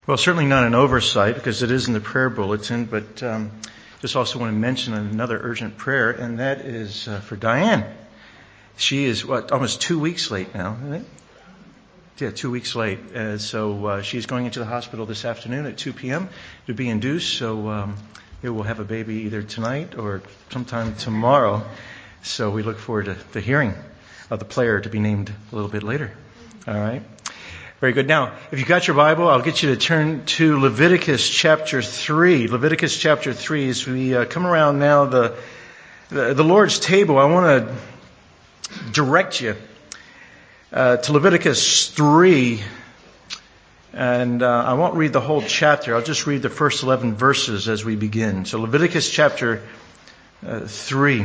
Well, certainly not an oversight because it is in the prayer bulletin, but just also want to mention another urgent prayer, and that is for Diane. She is, almost 2 weeks late now, isn't it? Yeah, 2 weeks late. So she's going into the hospital this afternoon at 2 p.m. to be induced, so we will have a baby either tonight or sometime tomorrow. So we look forward to the hearing of the player to be named a little bit later. All right. Very good. Now, if you got your Bible, I'll get you to turn to Leviticus chapter 3. Leviticus chapter 3, as we come around now the Lord's table, I want to direct you to Leviticus 3. And I won't read the whole chapter. I'll just read the first 11 verses as we begin. So Leviticus chapter 3.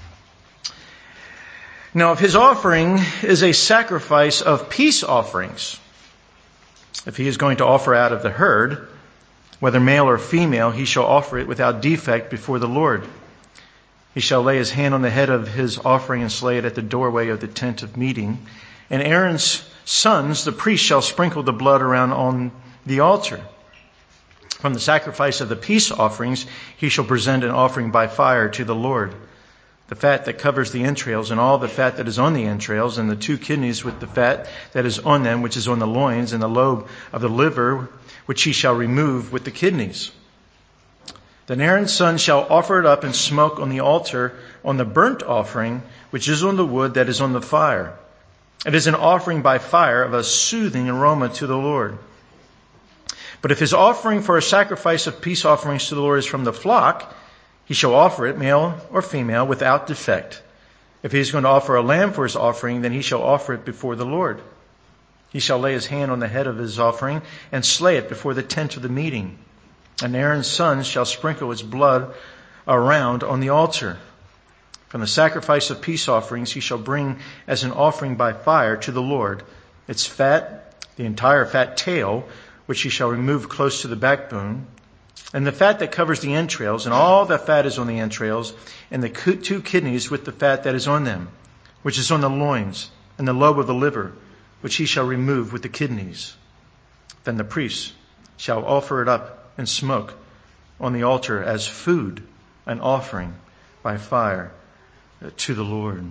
Now, if his offering is a sacrifice of peace offerings, if he is going to offer out of the herd, whether male or female, he shall offer it without defect before the Lord. He shall lay his hand on the head of his offering and slay it at the doorway of the tent of meeting. And Aaron's sons, the priest, shall sprinkle the blood around on the altar. From the sacrifice of the peace offerings, he shall present an offering by fire to the Lord. The fat that covers the entrails and all the fat that is on the entrails and the 2 kidneys with the fat that is on them, which is on the loins, and the lobe of the liver, which he shall remove with the kidneys. Then Aaron's son shall offer it up in smoke on the altar on the burnt offering, which is on the wood that is on the fire. It is an offering by fire of a soothing aroma to the Lord. But if his offering for a sacrifice of peace offerings to the Lord is from the flock, he shall offer it, male or female, without defect. If he is going to offer a lamb for his offering, then he shall offer it before the Lord. He shall lay his hand on the head of his offering and slay it before the tent of the meeting. And Aaron's sons shall sprinkle its blood around on the altar. From the sacrifice of peace offerings he shall bring as an offering by fire to the Lord its fat, the entire fat tail, which he shall remove close to the backbone, and the fat that covers the entrails, and all the fat is on the entrails, and the 2 kidneys with the fat that is on them, which is on the loins, and the lobe of the liver, which he shall remove with the kidneys. Then the priest shall offer it up in smoke on the altar as food, an offering by fire to the Lord.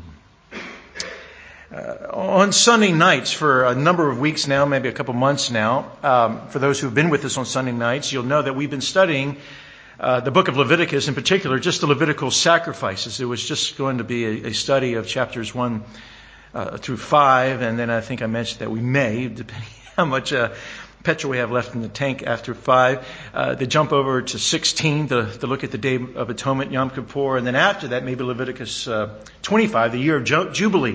On Sunday nights for a number of weeks now, maybe a couple months now, for those who have been with us on Sunday nights, you'll know that we've been studying the book of Leviticus, in particular, just the Levitical sacrifices. It was just going to be a study of chapters 1 through 5, and then I think I mentioned that we may, depending how much petrol we have left in the tank after 5, to jump over to 16 to look at the Day of Atonement, Yom Kippur, and then after that, maybe Leviticus 25, the year of Jubilee.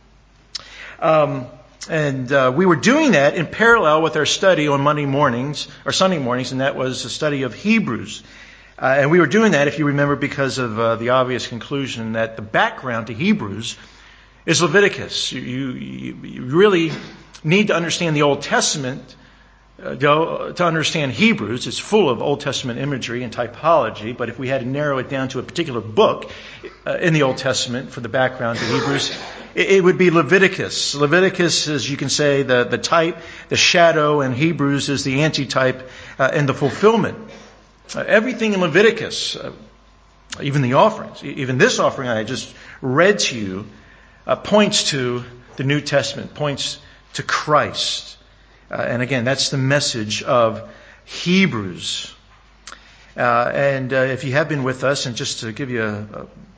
We were doing that in parallel with our study on Monday mornings, or Sunday mornings, and that was a study of Hebrews. And we were doing that, if you remember, because of the obvious conclusion that the background to Hebrews is Leviticus. You really need to understand the Old Testament to understand Hebrews. It's full of Old Testament imagery and typology, but if we had to narrow it down to a particular book in the Old Testament for the background to Hebrews, it would be Leviticus. Leviticus is, you can say, the type, the shadow, and Hebrews is the antitype and the fulfillment. Everything in Leviticus, even the offerings, even this offering I just read to you, points to the New Testament, points to Christ. And again, that's the message of Hebrews. And if you have been with us, and just to give you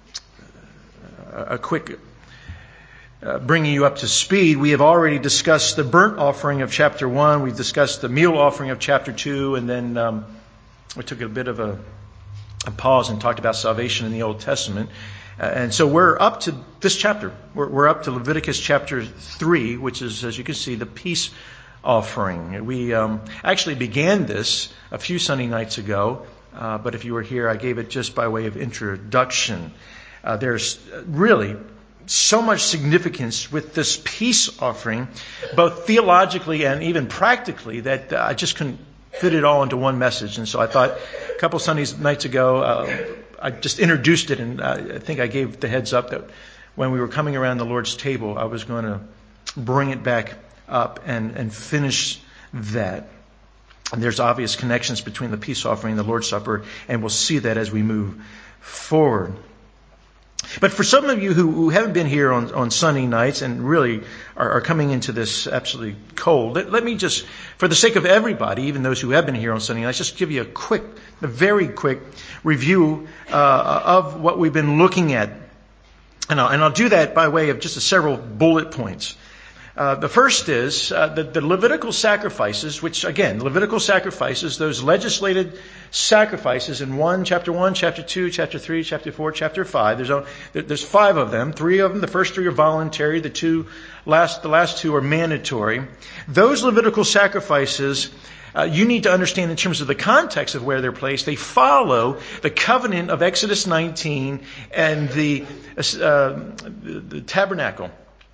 a quick bringing you up to speed, we have already discussed the burnt offering of chapter 1. We've discussed the meal offering of chapter 2. And then we took a bit of a pause and talked about salvation in the Old Testament. And so we're up to this chapter. We're up to Leviticus chapter 3, which is, as you can see, the peace offering. We actually began this a few Sunday nights ago, but if you were here, I gave it just by way of introduction. There's really so much significance with this peace offering, both theologically and even practically, that I just couldn't fit it all into one message. And so I thought a couple Sunday nights ago, I just introduced it, and I think I gave the heads up that when we were coming around the Lord's table, I was going to bring it back up and finish that. And there's obvious connections between the peace offering and the Lord's Supper, and we'll see that as we move forward. But for some of you who haven't been here on Sunday nights and really are coming into this absolutely cold, let me just, for the sake of everybody, even those who have been here on Sunday nights, just give you a very quick review of what we've been looking at. And I'll do that by way of just several bullet points. The first is the Levitical sacrifices, which again, Levitical sacrifices, those legislated sacrifices in chapter 1, chapter 2, chapter 3, chapter 4, chapter 5. There's 5 of them. 3 of them, the first 3 are voluntary. The last 2 are mandatory. Those Levitical sacrifices, you need to understand in terms of the context of where they're placed. They follow the covenant of Exodus 19 and the tabernacle.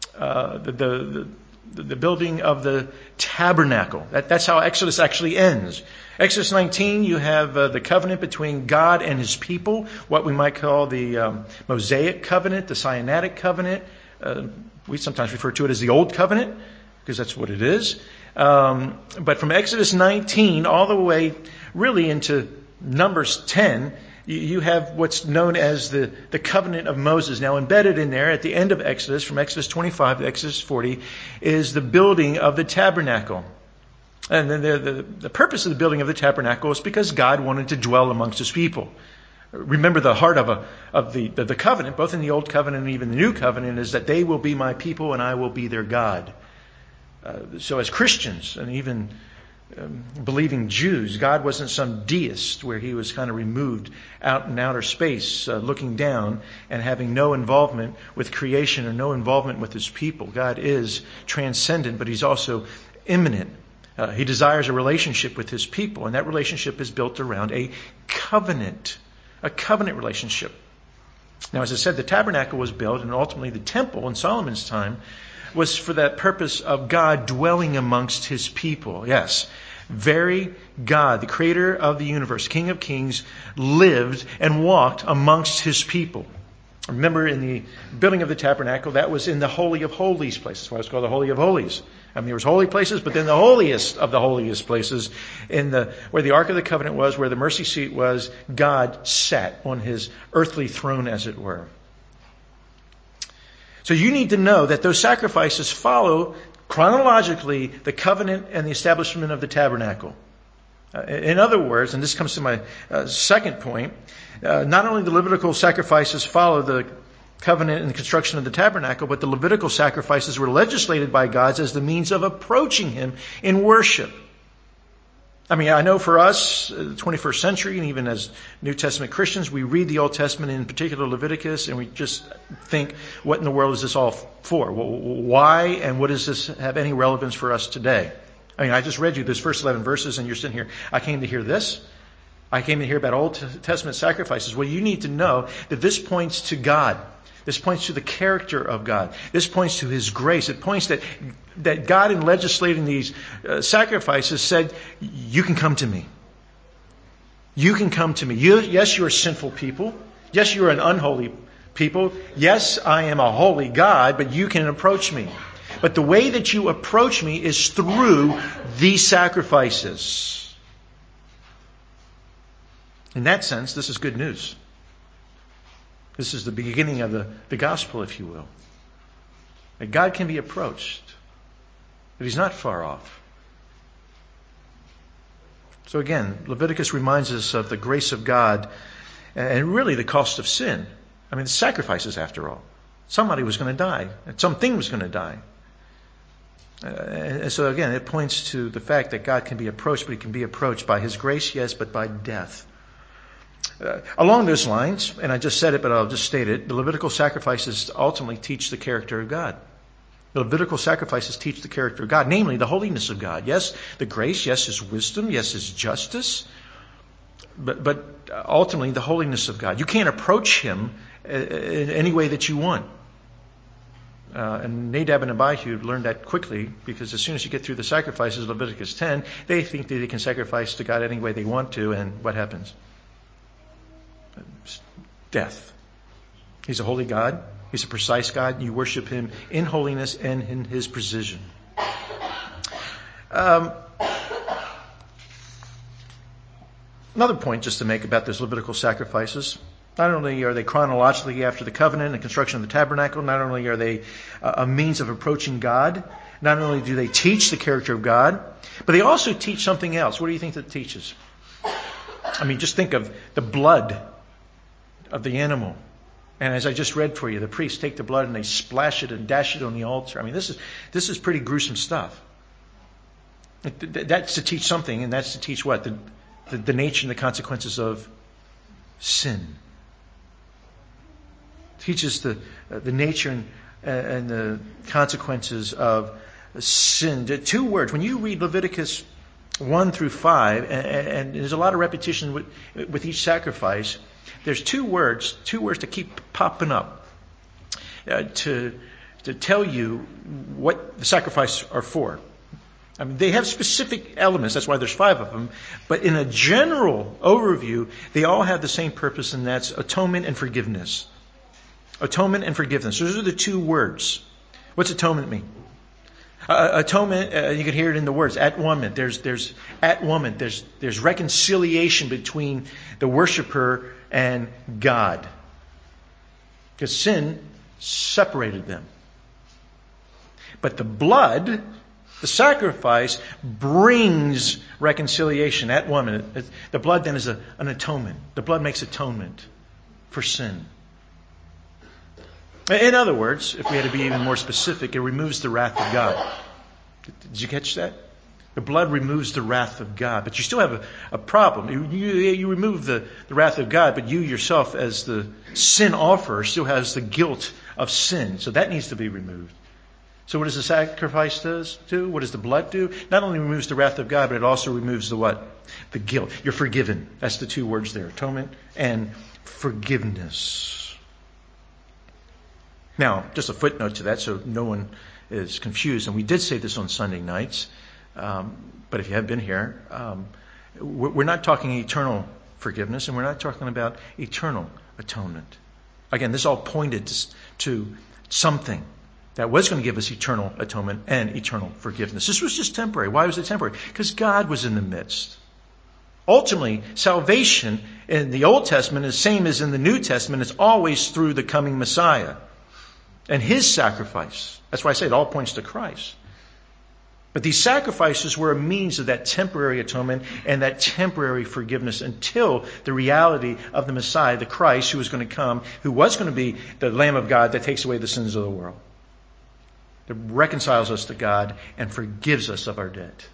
The building of the tabernacle. That's how Exodus actually ends. Exodus 19, you have the covenant between God and His people, what we might call the Mosaic covenant, the Sinaitic covenant. We sometimes refer to it as the Old Covenant, because that's what it is. But from Exodus 19 all the way really into Numbers 10, you have what's known as the covenant of Moses. Now embedded in there at the end of Exodus, from Exodus 25 to Exodus 40, is the building of the tabernacle. And then the purpose of the building of the tabernacle is because God wanted to dwell amongst His people. Remember, the heart of the covenant, both in the Old Covenant and even the New Covenant, is that they will be my people and I will be their God. So as Christians and even believing Jews, God wasn't some deist where He was kind of removed out in outer space, looking down and having no involvement with creation or no involvement with His people. God is transcendent, but He's also immanent. He desires a relationship with His people, and that relationship is built around a covenant relationship. Now, as I said, the tabernacle was built, and ultimately the temple in Solomon's time was for that purpose of God dwelling amongst His people. Yes, very God, the creator of the universe, King of Kings, lived and walked amongst His people. Remember, in the building of the tabernacle, that was in the Holy of Holies place. That's why it's called the Holy of Holies. I mean, there was holy places, but then the holiest of the holiest places, where the Ark of the Covenant was, where the mercy seat was, God sat on His earthly throne, as it were. So you need to know that those sacrifices follow chronologically the covenant and the establishment of the tabernacle. In other words, and this comes to my second point, not only the Levitical sacrifices follow the covenant and the construction of the tabernacle, but the Levitical sacrifices were legislated by God as the means of approaching Him in worship. I mean, I know for us, the 21st century, and even as New Testament Christians, we read the Old Testament, in particular Leviticus, and we just think, what in the world is this all for? Why, and what does this have any relevance for us today? I mean, I just read you those first 11 verses, and you're sitting here, I came to hear this. I came to hear about Old Testament sacrifices. Well, you need to know that this points to God. This points to the character of God. This points to His grace. It points that God, in legislating these sacrifices, said, you can come to me. You can come to me. Yes, you're sinful people. Yes, you're an unholy people. Yes, I am a holy God, but you can approach me. But the way that you approach me is through these sacrifices. In that sense, this is good news. This is the beginning of the gospel, if you will. That God can be approached. That He's not far off. So again, Leviticus reminds us of the grace of God and really the cost of sin. I mean, the sacrifices, after all. Somebody was going to die. Something was going to die. And so again, it points to the fact that God can be approached, but He can be approached by His grace, yes, but by death. Along those lines, and I just said it, but I'll just state it, the Levitical sacrifices ultimately teach the character of God. The Levitical sacrifices teach the character of God, namely the holiness of God. Yes, the grace, yes, His wisdom, yes, His justice, but ultimately the holiness of God. You can't approach Him in any way that you want. And Nadab and Abihu learned that quickly, because as soon as you get through the sacrifices of Leviticus 10, they think that they can sacrifice to God any way they want to, and what happens? Death. He's a holy God. He's a precise God. You worship Him in holiness and in His precision. Another point just to make about those Levitical sacrifices. Not only are they chronologically after the covenant and construction of the tabernacle, not only are they a means of approaching God, not only do they teach the character of God, but they also teach something else. What do you think that teaches? I mean, just think of the blood of the animal. And as I just read for you, the priests take the blood and they splash it and dash it on the altar. I mean, this is pretty gruesome stuff. That's to teach something, and that's to teach what? The nature and the consequences of sin. Teaches the nature and the consequences of sin. The 2 words. When you read Leviticus 1 through 5, and there's a lot of repetition with each sacrifice, there's 2 words that keep popping up to tell you what the sacrifices are for. I mean, they have specific elements. That's why there's 5 of them. But in a general overview, they all have the same purpose, and that's atonement and forgiveness. Atonement and forgiveness. Those are the 2 words. What's atonement mean? Atonement, you can hear it in the words, at-one-ment. There's at-one-ment. There's reconciliation between the worshiper and God. Because sin separated them. But the blood, the sacrifice, brings reconciliation at-one-ment. The blood then is an atonement. The blood makes atonement for sin. In other words, if we had to be even more specific, it removes the wrath of God. Did you catch that? The blood removes the wrath of God. But you still have a problem. You remove the wrath of God, but you yourself as the sin offerer still has the guilt of sin. So that needs to be removed. So what does the sacrifice do? What does the blood do? Not only removes the wrath of God, but it also removes the what? The guilt. You're forgiven. That's the 2 words there. Atonement and forgiveness. Now, just a footnote to that so no one is confused. And we did say this on Sunday nights. But if you have been here, we're not talking eternal forgiveness, and we're not talking about eternal atonement. Again, this all pointed to something that was going to give us eternal atonement and eternal forgiveness. This was just temporary. Why was it temporary? Because God was in the midst. Ultimately, salvation in the Old Testament is the same as in the New Testament. It's always through the coming Messiah and His sacrifice. That's why I say it all points to Christ. But these sacrifices were a means of that temporary atonement and that temporary forgiveness until the reality of the Messiah, the Christ, who was going to come, who was going to be the Lamb of God that takes away the sins of the world, that reconciles us to God and forgives us of our debt.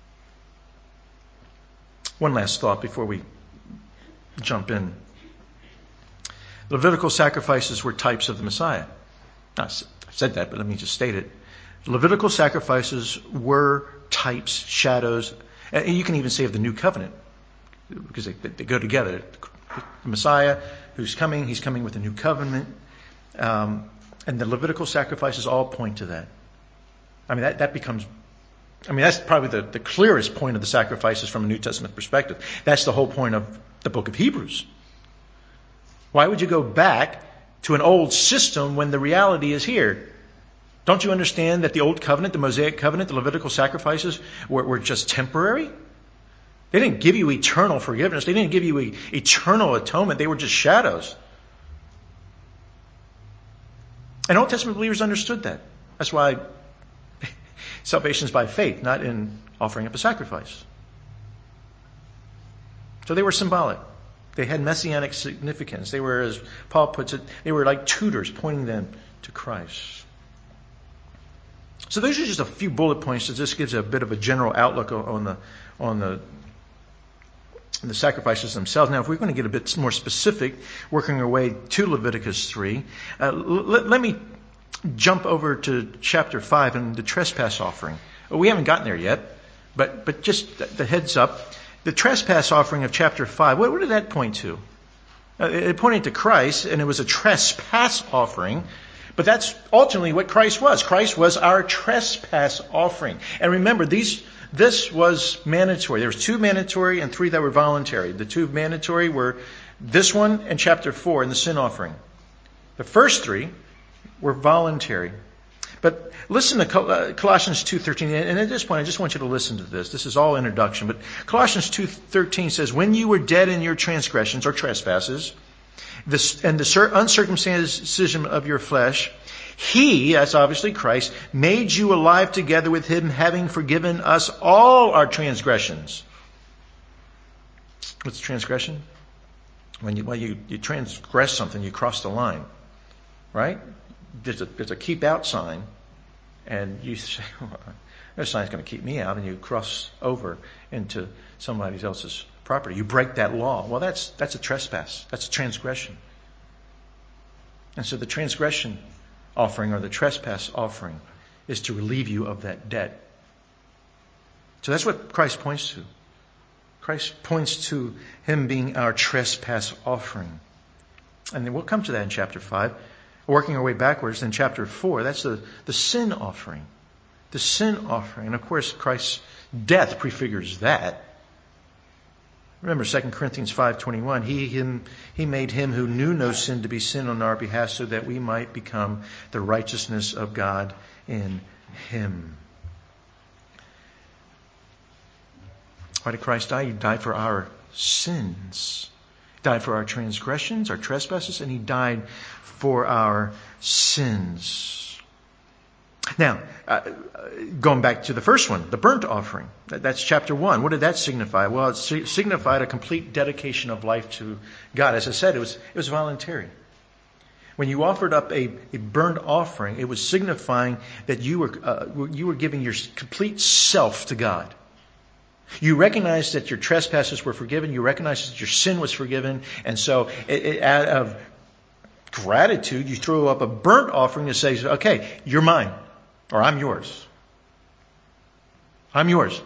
One last thought before we jump in. Levitical sacrifices were types of the Messiah. Now, I've said that, but let me just state it. Levitical sacrifices were types, shadows, and you can even say of the new covenant, because they go together. The Messiah who's coming, He's coming with a new covenant, and the Levitical sacrifices all point to that. I mean, that's probably the clearest point of the sacrifices from a New Testament perspective. That's the whole point of the book of Hebrews. Why would you go back to an old system when the reality is here? Don't you understand that the Old Covenant, the Mosaic Covenant, the Levitical sacrifices were just temporary? They didn't give you eternal forgiveness. They didn't give you eternal atonement. They were just shadows. And Old Testament believers understood that. That's why salvation is by faith, not in offering up a sacrifice. So they were symbolic. They had messianic significance. They were, as Paul puts it, they were like tutors pointing them to Christ. So those are just a few bullet points that just gives a bit of a general outlook on the sacrifices themselves. Now, if we're going to get a bit more specific, working our way to Leviticus 3, let me jump over to chapter 5 and the trespass offering. We haven't gotten there yet, but just the heads up. The trespass offering of chapter 5, what did that point to? It pointed to Christ, and it was a trespass offering. But that's ultimately what Christ was. Christ was our trespass offering. And remember, this was mandatory. There was 2 mandatory and 3 that were voluntary. The 2 mandatory were this one and chapter 4 in the sin offering. The first 3 were voluntary. But listen to Colossians 2:13, and at this point, I just want you to listen to this. This is all introduction, but Colossians 2:13 says, "When you were dead in your transgressions or trespasses, and the uncircumcision of your flesh, He," that's obviously Christ, "made you alive together with Him, having forgiven us all our transgressions." What's transgression? When you transgress something, you cross the line, right? There's a keep out sign, and you say, well, this sign's going to keep me out, and you cross over into somebody else's property. You break that law. Well, that's a trespass. That's a transgression. And so the transgression offering, or the trespass offering, is to relieve you of that debt. So that's what Christ points to. Christ points to Him being our trespass offering. And then we'll come to that in chapter 5. Working our way backwards in chapter 4, that's the sin offering. The sin offering. And of course, Christ's death prefigures that. Remember 2 Corinthians 5:21, He made Him who knew no sin to be sin on our behalf, so that we might become the righteousness of God in Him. Why did Christ die? He died for our sins. He died for our transgressions, our trespasses, and He died for our sins. Now, going back to the first one, the burnt offering. That's chapter 1. What did that signify? Well, it signified a complete dedication of life to God. As I said, it was voluntary. When you offered up a burnt offering, it was signifying that you were giving your complete self to God. You recognized that your trespasses were forgiven. You recognized that your sin was forgiven. And so out of gratitude, you throw up a burnt offering that says, okay, you're mine, or I'm yours. I'm yours.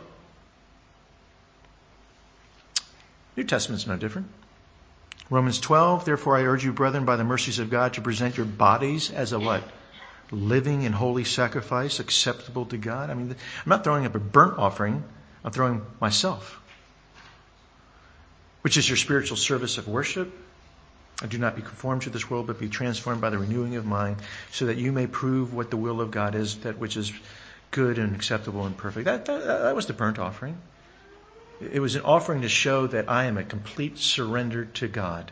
New Testament's no different. Romans 12, "Therefore I urge you, brethren, by the mercies of God, to present your bodies as a what? Living and holy sacrifice, acceptable to God." I mean, I'm not throwing up a burnt offering. I'm throwing myself, which is your spiritual service of worship. "And do not be conformed to this world, but be transformed by the renewing of mind, so that you may prove what the will of God is, that which is good and acceptable and perfect." That was the burnt offering. It was an offering to show that I am a complete surrender to God.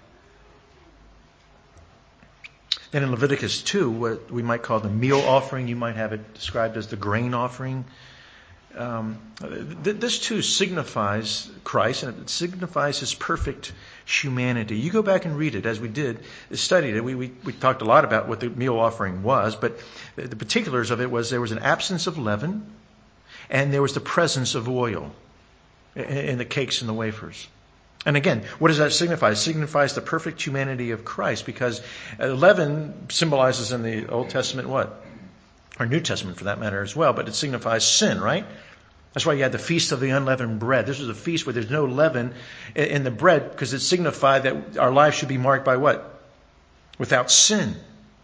Then in Leviticus 2, what we might call the meal offering, you might have it described as the grain offering. This too signifies Christ, and it signifies His perfect humanity. You go back and read it, as we did, studied it. We talked a lot about what the meal offering was, but the particulars of it was there was an absence of leaven, and there was the presence of oil in the cakes and the wafers. And again, what does that signify? It signifies the perfect humanity of Christ, because leaven symbolizes in the Old Testament what? Or New Testament for that matter as well, but it signifies sin, right? That's why you had the Feast of the Unleavened Bread. This was a feast where there's no leaven in the bread, because it signified that our lives should be marked by what? Without sin.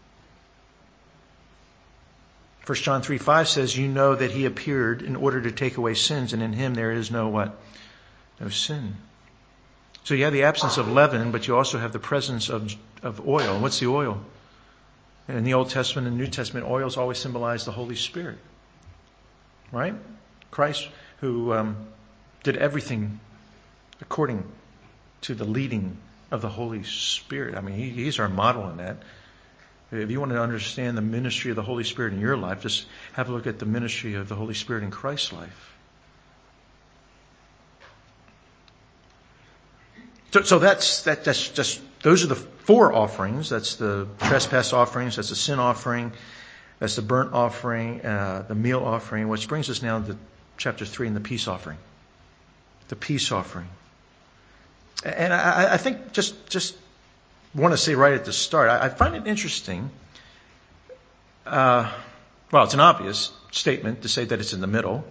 1 John 3:5 says, "You know that He appeared in order to take away sins, and in Him there is no what? No sin." So you have the absence of leaven, but you also have the presence of oil. What's the oil? In the Old Testament and New Testament, oils always symbolize the Holy Spirit. Right? Christ, who did everything according to the leading of the Holy Spirit. I mean, He's our model in that. If you want to understand the ministry of the Holy Spirit in your life, just have a look at the ministry of the Holy Spirit in Christ's life. So that's just, those are the 4 offerings. That's the trespass offerings. That's the sin offering. That's the burnt offering, the meal offering, which brings us now to chapter 3 and the peace offering. The peace offering. And I think just want to say right at the start, I find it interesting. Well, it's an obvious statement to say that it's in the middle.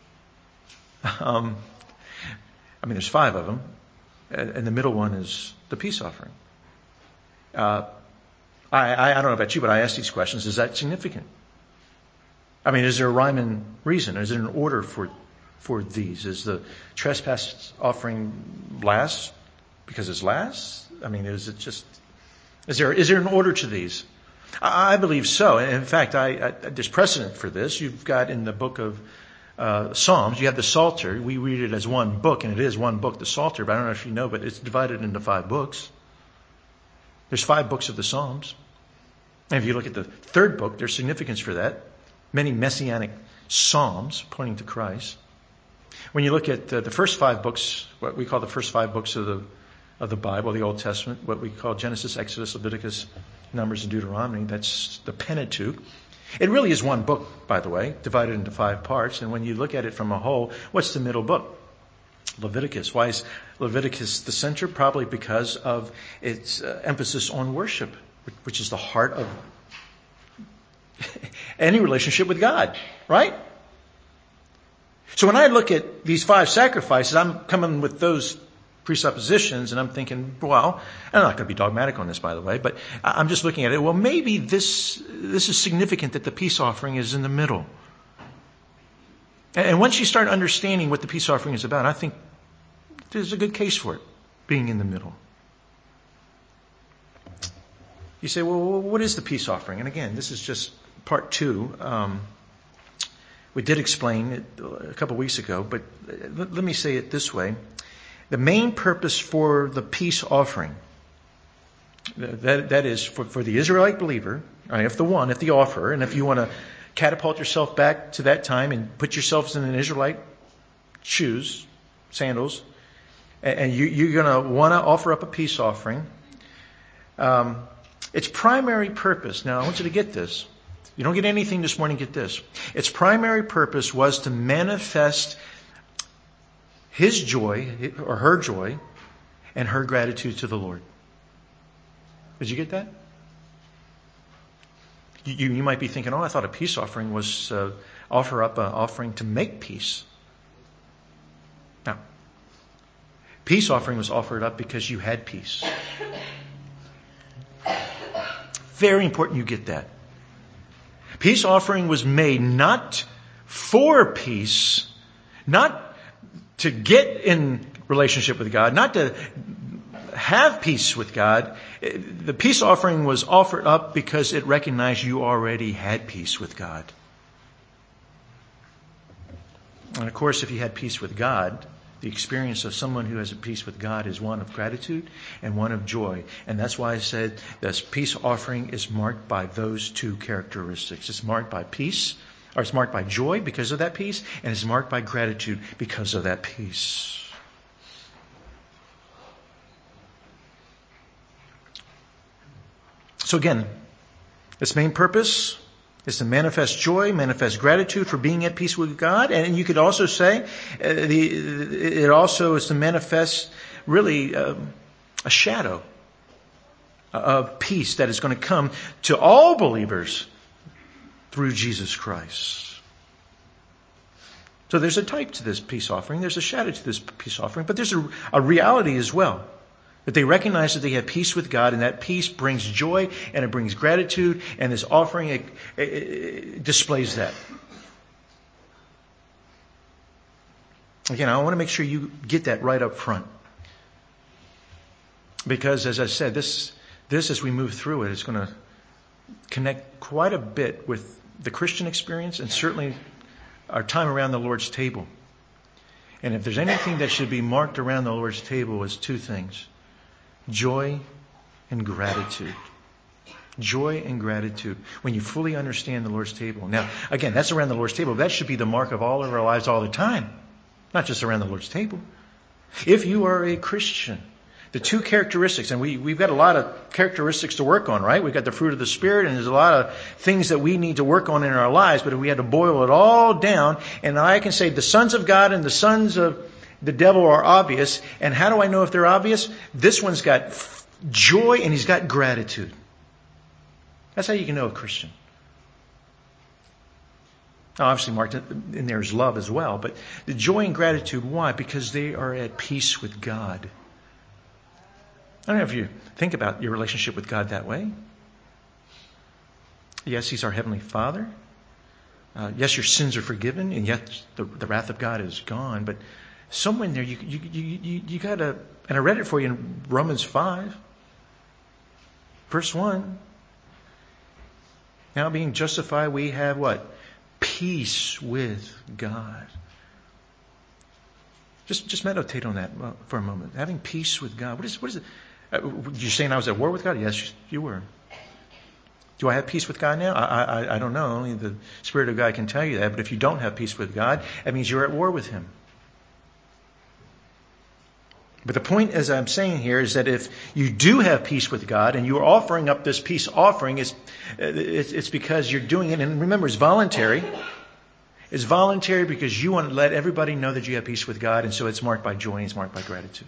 I mean, there's 5 of them. And the middle one is the peace offering. I don't know about you, but I ask these questions. Is that significant? I mean, is there a rhyme and reason? Is there an order for these? Is the trespass offering because it's last? I mean, is there an order to these? I believe so. In fact, there's precedent for this. You've got in the book of Psalms, you have the Psalter. We read it as one book, and it is one book, the Psalter, but I don't know if you know, but it's divided into 5 books. There's 5 books of the Psalms. And if you look at the 3rd book, there's significance for that. Many messianic psalms pointing to Christ. When you look at the first 5 books, what we call the first 5 books of the Bible, the Old Testament, what we call Genesis, Exodus, Leviticus, Numbers, and Deuteronomy, that's the Pentateuch. It really is one book, by the way, divided into 5 parts. And when you look at it from a whole, what's the middle book? Leviticus. Why is Leviticus the center? Probably because of its emphasis on worship, which is the heart of any relationship with God, right? So when I look at these 5 sacrifices, I'm coming with those presuppositions, and I'm thinking, well, I'm not going to be dogmatic on this, by the way, but I'm just looking at it. Well, maybe this is significant that the peace offering is in the middle. And once you start understanding what the peace offering is about, I think there's a good case for it being in the middle. You say, well, what is the peace offering? And again, this is just part 2. We did explain it a couple weeks ago, but let me say it this way. The main purpose for the peace offering, that is for the Israelite believer, if the offerer, and if you want to catapult yourself back to that time and put yourselves in an Israelite shoes, sandals, and you're going to want to offer up a peace offering, its primary purpose, now I want you to get this. If you don't get anything this morning, get this. Its primary purpose was to manifest his joy, or her joy, and her gratitude to the Lord. Did you get that? You might be thinking, I thought a peace offering was offer up an offering to make peace. Now, peace offering was offered up because you had peace. Very important you get that. Peace offering was made not for peace, not to get in relationship with God, not to have peace with God. The peace offering was offered up because it recognized you already had peace with God. And of course, if you had peace with God, the experience of someone who has a peace with God is one of gratitude and one of joy. And that's why I said this peace offering is marked by those 2 characteristics. It's marked by peace, or it's marked by joy because of that peace, and it's marked by gratitude because of that peace. So again, its main purpose is to manifest joy, manifest gratitude for being at peace with God. And you could also say it also is to manifest really a shadow of peace that is going to come to all believers through Jesus Christ. So there's a type to this peace offering. There's a shadow to this peace offering. But there's a reality as well. That they recognize that they have peace with God, and that peace brings joy, and it brings gratitude, and this offering it displays that. Again, I want to make sure you get that right up front. Because, as I said, this as we move through it, is going to connect quite a bit with the Christian experience, and certainly our time around the Lord's table. And if there's anything that should be marked around the Lord's table, is 2 things. Joy and gratitude. Joy and gratitude. When you fully understand the Lord's table. Now, again, that's around the Lord's table. That should be the mark of all of our lives all the time. Not just around the Lord's table. If you are a Christian, the 2 characteristics, and we've got a lot of characteristics to work on, right? We've got the fruit of the Spirit, and there's a lot of things that we need to work on in our lives, but if we had to boil it all down, and I can say the sons of God and the sons of the devil are obvious. And how do I know if they're obvious? This one's got joy and he's got gratitude. That's how you can know a Christian. Now, obviously marked in there is love as well. But the joy and gratitude, why? Because they are at peace with God. I don't know if you think about your relationship with God that way. Yes, He's our Heavenly Father. Yes, your sins are forgiven, and yet the wrath of God is gone. But somewhere in there, you got to, and I read it for you in Romans 5, verse 1. Now being justified, we have what? Peace with God. Just meditate on that for a moment. Having peace with God. What is it? You saying I was at war with God? Yes, you were. Do I have peace with God now? I don't know. Only the Spirit of God can tell you that. But if you don't have peace with God, that means you're at war with Him. But the point, as I'm saying here, is that if you do have peace with God and you're offering up this peace offering, it's because you're doing it. And remember, it's voluntary. It's voluntary because you want to let everybody know that you have peace with God. And so it's marked by joy and it's marked by gratitude.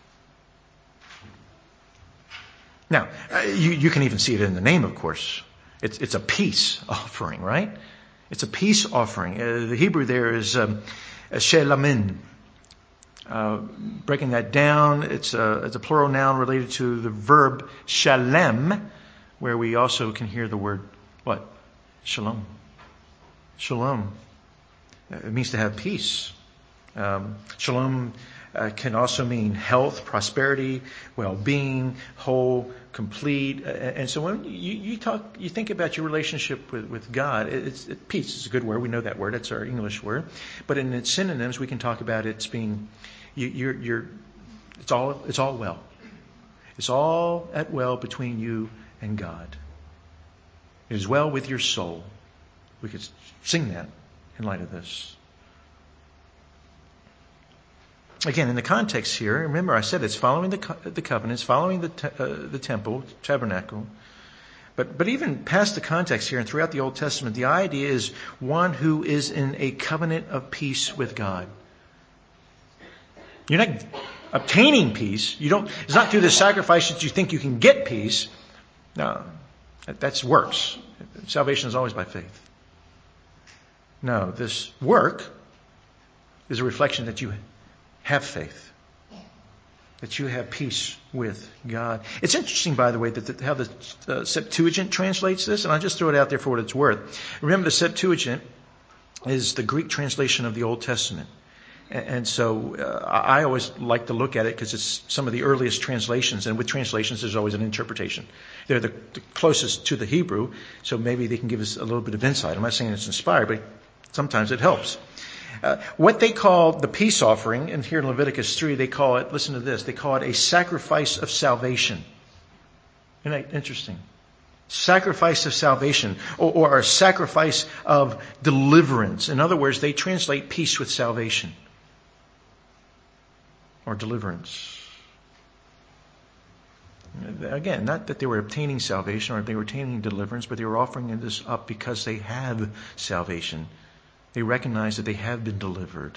Now, you can even see it in the name, of course. It's a peace offering, right? It's a peace offering. The Hebrew there is shelamin. Breaking that down, it's a plural noun related to the verb shalem, where we also can hear the word, what? Shalom. Shalom. It means to have peace. Shalom can also mean health, prosperity, well-being, whole, complete. And so when you think about your relationship with God, peace is a good word. We know that word. That's our English word. But in its synonyms, we can talk about it's being, it's all well. It's all at well between you and God. It is well with your soul. We could sing that in light of this. Again, in the context here, remember I said it's following the covenants, following the temple, tabernacle. But even past the context here and throughout the Old Testament, the idea is one who is in a covenant of peace with God. You're not obtaining peace. It's not through the sacrifice that you think you can get peace. No, that's works. Salvation is always by faith. No, this work is a reflection that you have faith, that you have peace with God. It's interesting, by the way, that how the Septuagint translates this, and I'll just throw it out there for what it's worth. Remember, the Septuagint is the Greek translation of the Old Testament. And so I always like to look at it because it's some of the earliest translations, and with translations there's always an interpretation. They're the closest to the Hebrew, so maybe they can give us a little bit of insight. I'm not saying it's inspired, but sometimes it helps. What they call the peace offering, and here in Leviticus 3, they call it, listen to this, they call it a sacrifice of salvation. Isn't that interesting? Sacrifice of salvation, or a sacrifice of deliverance. In other words, they translate peace with salvation. Or deliverance. Again, not that they were obtaining salvation or they were obtaining deliverance, but they were offering this up because they have salvation. They recognize that they have been delivered.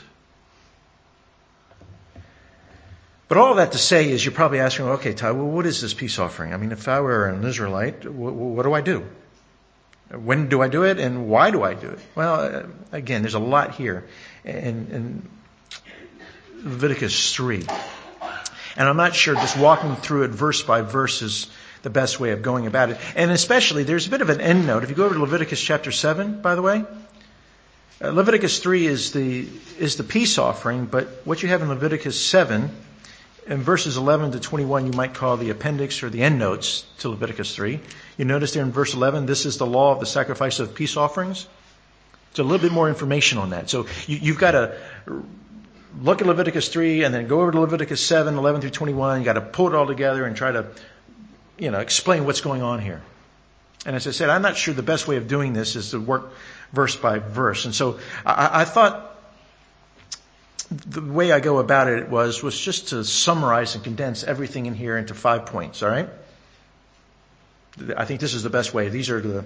But all that to say is you're probably asking, okay, Ty, well, what is this peace offering? I mean, if I were an Israelite, what do I do? When do I do it and why do I do it? Well, again, there's a lot here in Leviticus 3. And I'm not sure just walking through it verse by verse is the best way of going about it. And especially, there's a bit of an end note. If you go over to Leviticus chapter 7, by the way, Leviticus 3 is the peace offering, but what you have in Leviticus 7, in verses 11 to 21, you might call the appendix or the end notes to Leviticus 3. You notice there in verse 11, this is the law of the sacrifice of peace offerings. It's a little bit more information on that. So you've got to look at Leviticus 3 and then go over to Leviticus 7, 11 through 21. You've got to pull it all together and try to, explain what's going on here. And as I said, I'm not sure the best way of doing this is to work verse by verse. And so I thought the way I go about it was just to summarize and condense everything in here into 5 points, all right? I think this is the best way. These are the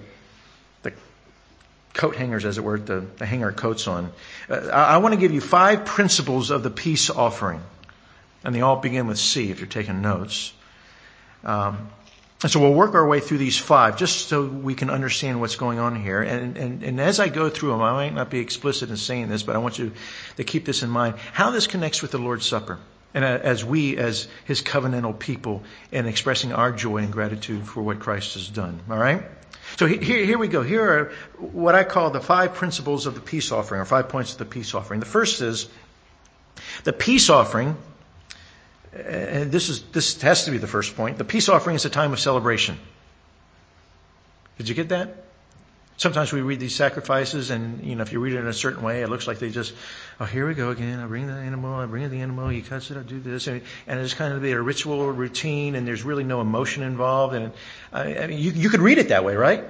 coat hangers, as it were, to hang our coats on. I want to give you 5 principles of the peace offering. And they all begin with C if you're taking notes. And so we'll work our way through these 5 just so we can understand what's going on here. And as I go through them, I might not be explicit in saying this, but I want you to keep this in mind, how this connects with the Lord's Supper. And as His covenantal people, and expressing our joy and gratitude for what Christ has done. All right? So here we go. Here are what I call the 5 principles of the peace offering, or 5 points of the peace offering. The first is the peace offering. And this has to be the first point. The peace offering is a time of celebration. Did you get that? Sometimes we read these sacrifices and, if you read it in a certain way, it looks like they just, here we go again. I bring the animal, he cuts it, I do this. And it's kind of a ritual or routine, and there's really no emotion involved. And you could read it that way, right?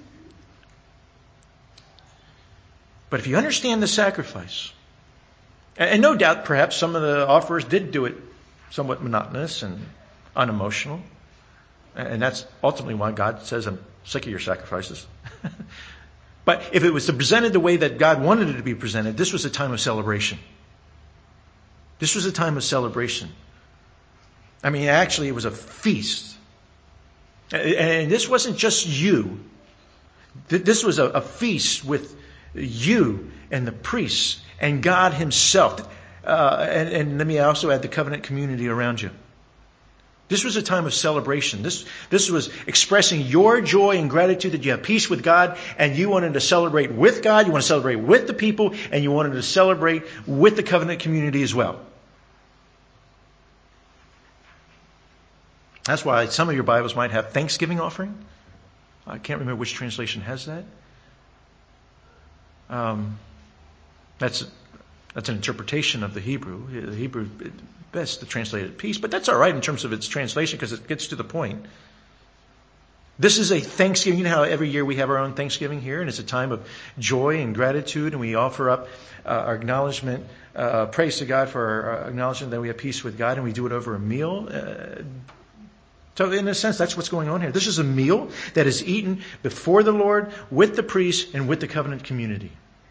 But if you understand the sacrifice, and no doubt perhaps some of the offerers did do it somewhat monotonous and unemotional. And that's ultimately why God says, I'm sick of your sacrifices. But if it was presented the way that God wanted it to be presented, this was a time of celebration. This was a time of celebration. Actually, it was a feast. And this wasn't just you. This was a feast with you and the priests and God himself. And let me also add the covenant community around you. This was a time of celebration. This was expressing your joy and gratitude that you have peace with God, and you wanted to celebrate with God, you want to celebrate with the people, and you wanted to celebrate with the covenant community as well. That's why some of your Bibles might have Thanksgiving offering. I can't remember which translation has that. That's an interpretation of the Hebrew. The Hebrew best to translate it peace, but that's all right in terms of its translation because it gets to the point. This is a Thanksgiving. You know how every year we have our own Thanksgiving here, and it's a time of joy and gratitude, and we offer up our acknowledgement, praise to God for our acknowledgement that we have peace with God, and we do it over a meal. So in a sense, that's what's going on here. This is a meal that is eaten before the Lord, with the priest, and with the covenant community.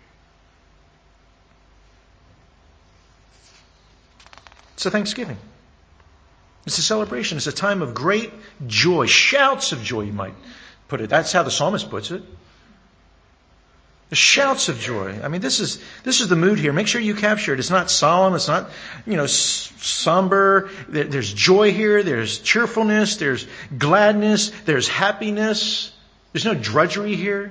It's a Thanksgiving. It's a celebration. It's a time of great joy. Shouts of joy, you might put it. That's how the psalmist puts it. The shouts of joy. This is the mood here. Make sure you capture it. It's not solemn. It's not, somber. There's joy here. There's cheerfulness. There's gladness. There's happiness. There's no drudgery here.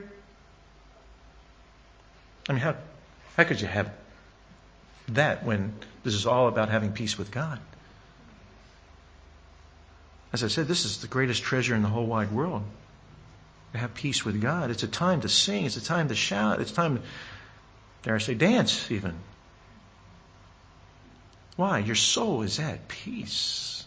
How could you have that when this is all about having peace with God? As I said, this is the greatest treasure in the whole wide world. To have peace with God. It's a time to sing. It's a time to shout. It's time, dare I say, dance even. Why? Your soul is at peace.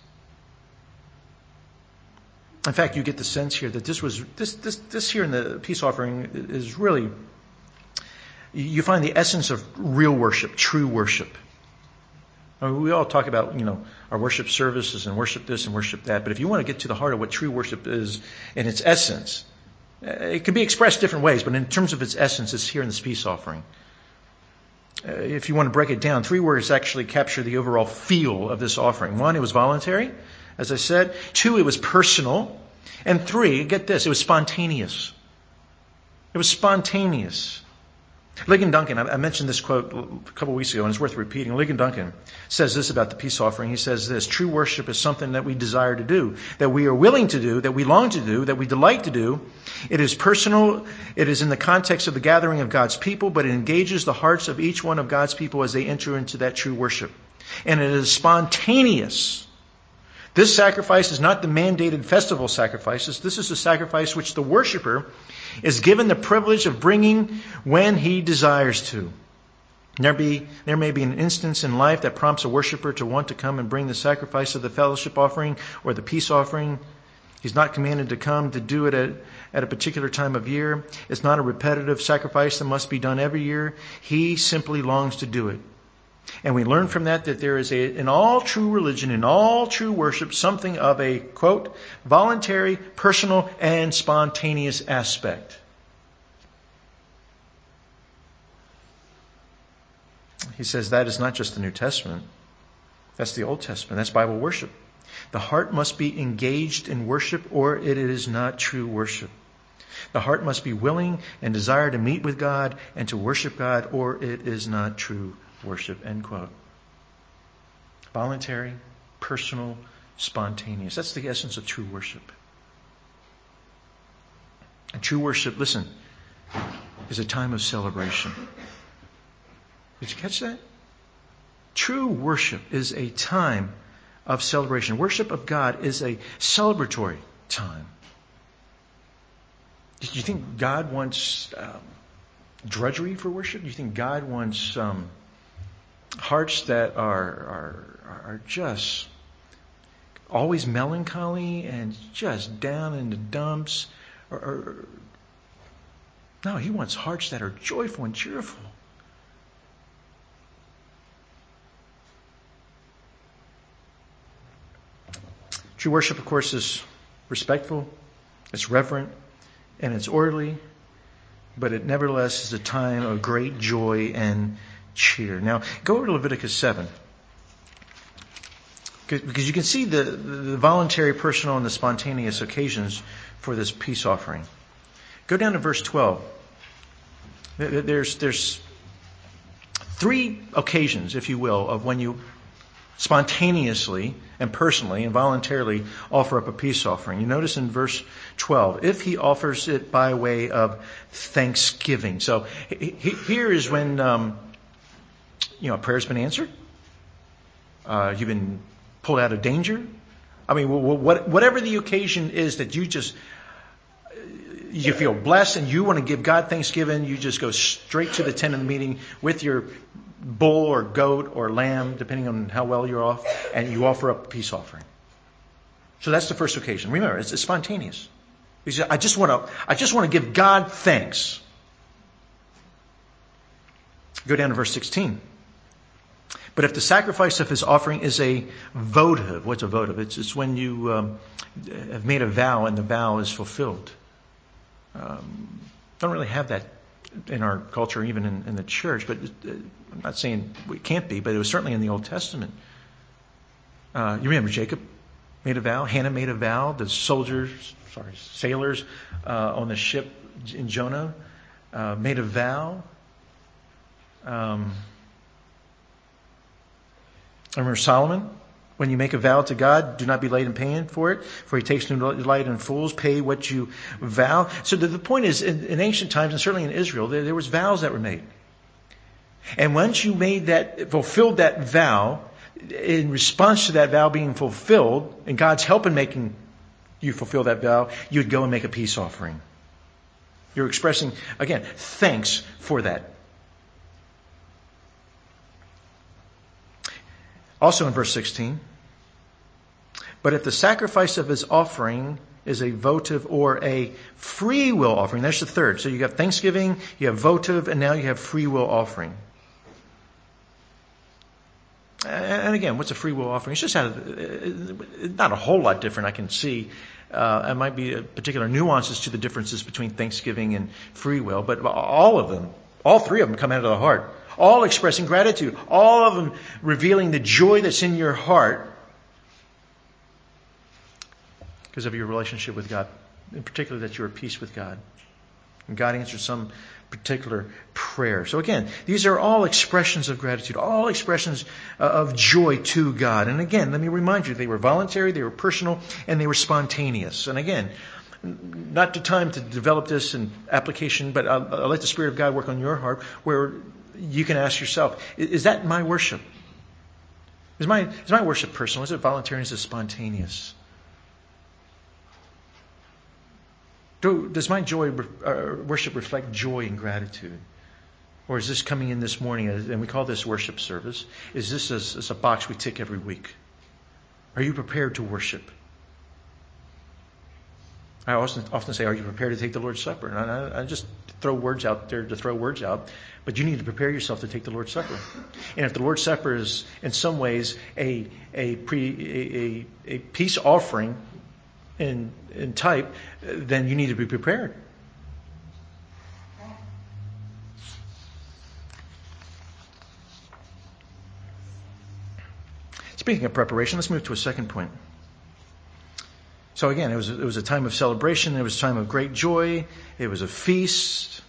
In fact, you get the sense here that this here in the peace offering is really, you find the essence of real worship, true worship. We all talk about, our worship services and worship this and worship that. But if you want to get to the heart of what true worship is in its essence, it can be expressed different ways, but in terms of its essence, it's here in this peace offering. If you want to break it down, 3 words actually capture the overall feel of this offering. 1, it was voluntary, as I said. 2, it was personal. And 3, get this, it was spontaneous. It was spontaneous. Ligon Duncan, I mentioned this quote a couple of weeks ago, and it's worth repeating. Ligon Duncan says this about the peace offering. He says this: true worship is something that we desire to do, that we are willing to do, that we long to do, that we delight to do. It is personal. It is in the context of the gathering of God's people, but it engages the hearts of each one of God's people as they enter into that true worship. And it is spontaneous. This sacrifice is not the mandated festival sacrifices. This is a sacrifice which the worshiper is given the privilege of bringing when he desires to. There may be an instance in life that prompts a worshiper to want to come and bring the sacrifice of the fellowship offering or the peace offering. He's not commanded to come to do it at a particular time of year. It's not a repetitive sacrifice that must be done every year. He simply longs to do it. And we learn from that there is in all true religion, in all true worship, something of a, quote, voluntary, personal, and spontaneous aspect. He says that is not just the New Testament. That's the Old Testament. That's Bible worship. The heart must be engaged in worship, or it is not true worship. The heart must be willing and desire to meet with God and to worship God, or it is not true worship, end quote. Voluntary, personal, spontaneous. That's the essence of true worship. And true worship, listen, is a time of celebration. Did you catch that? True worship is a time of celebration. Worship of God is a celebratory time. Do you think God wants drudgery for worship? Do you think God wants hearts that are just always melancholy and just down in the dumps? No, He wants hearts that are joyful and cheerful. True worship, of course, is respectful, it's reverent, and it's orderly, but it nevertheless is a time of great joy and cheer. Now, go over to Leviticus 7. Because you can see the voluntary, personal, and the spontaneous occasions for this peace offering. Go down to verse 12. There's 3 occasions, if you will, of when you spontaneously and personally and voluntarily offer up a peace offering. You notice in verse 12, if he offers it by way of thanksgiving. So here is when a prayer's been answered. You've been pulled out of danger. I mean, whatever the occasion is that you feel blessed and you want to give God thanksgiving, you just go straight to the tent of the meeting with your bull or goat or lamb, depending on how well you're off, and you offer up a peace offering. So that's the first occasion. Remember, it's spontaneous. You say, I just want to give God thanks. Go down to verse 16. But if the sacrifice of his offering is a votive, what's a votive? It's when you have made a vow and the vow is fulfilled. Don't really have that in our culture, even in the church, but I'm not saying it can't be, but it was certainly in the Old Testament. You remember Jacob made a vow, Hannah made a vow, the sailors on the ship in Jonah made a vow. I remember Solomon, when you make a vow to God, do not be late in paying for it, for he takes no delight in fools. Pay what you vow. So the point is, in ancient times, and certainly in Israel, there was vows that were made. And once you fulfilled that vow, in response to that vow being fulfilled, and God's help in making you fulfill that vow, you'd go and make a peace offering. You're expressing, again, thanks for that. Also in verse 16, but if the sacrifice of his offering is a votive or a free will offering, that's the third. So you got thanksgiving, you have votive, and now you have free will offering. And again, what's a free will offering? It's just not a whole lot different, I can see. There might be particular nuances to the differences between thanksgiving and free will, but all 3 of them come out of the heart. All expressing gratitude. All of them revealing the joy that's in your heart because of your relationship with God. In particular, that you're at peace with God. And God answered some particular prayer. So again, these are all expressions of gratitude. All expressions of joy to God. And again, let me remind you, they were voluntary, they were personal, and they were spontaneous. And again, not the time to develop this in application, but I'll let the Spirit of God work on your heart where you can ask yourself, is that my worship? Is my worship personal? Is it voluntary? Is it spontaneous? Does my worship reflect joy and gratitude? Or is this coming in this morning, and we call this worship service, is this as a box we tick every week? Are you prepared to worship? I often say, are you prepared to take the Lord's Supper? And I just throw words out there to throw words out, but you need to prepare yourself to take the Lord's Supper. And if the Lord's Supper is in some ways a peace offering in type, then you need to be prepared. Speaking of preparation, let's move to a second point. So again, it was a time of celebration. It was a time of great joy. It was a feast.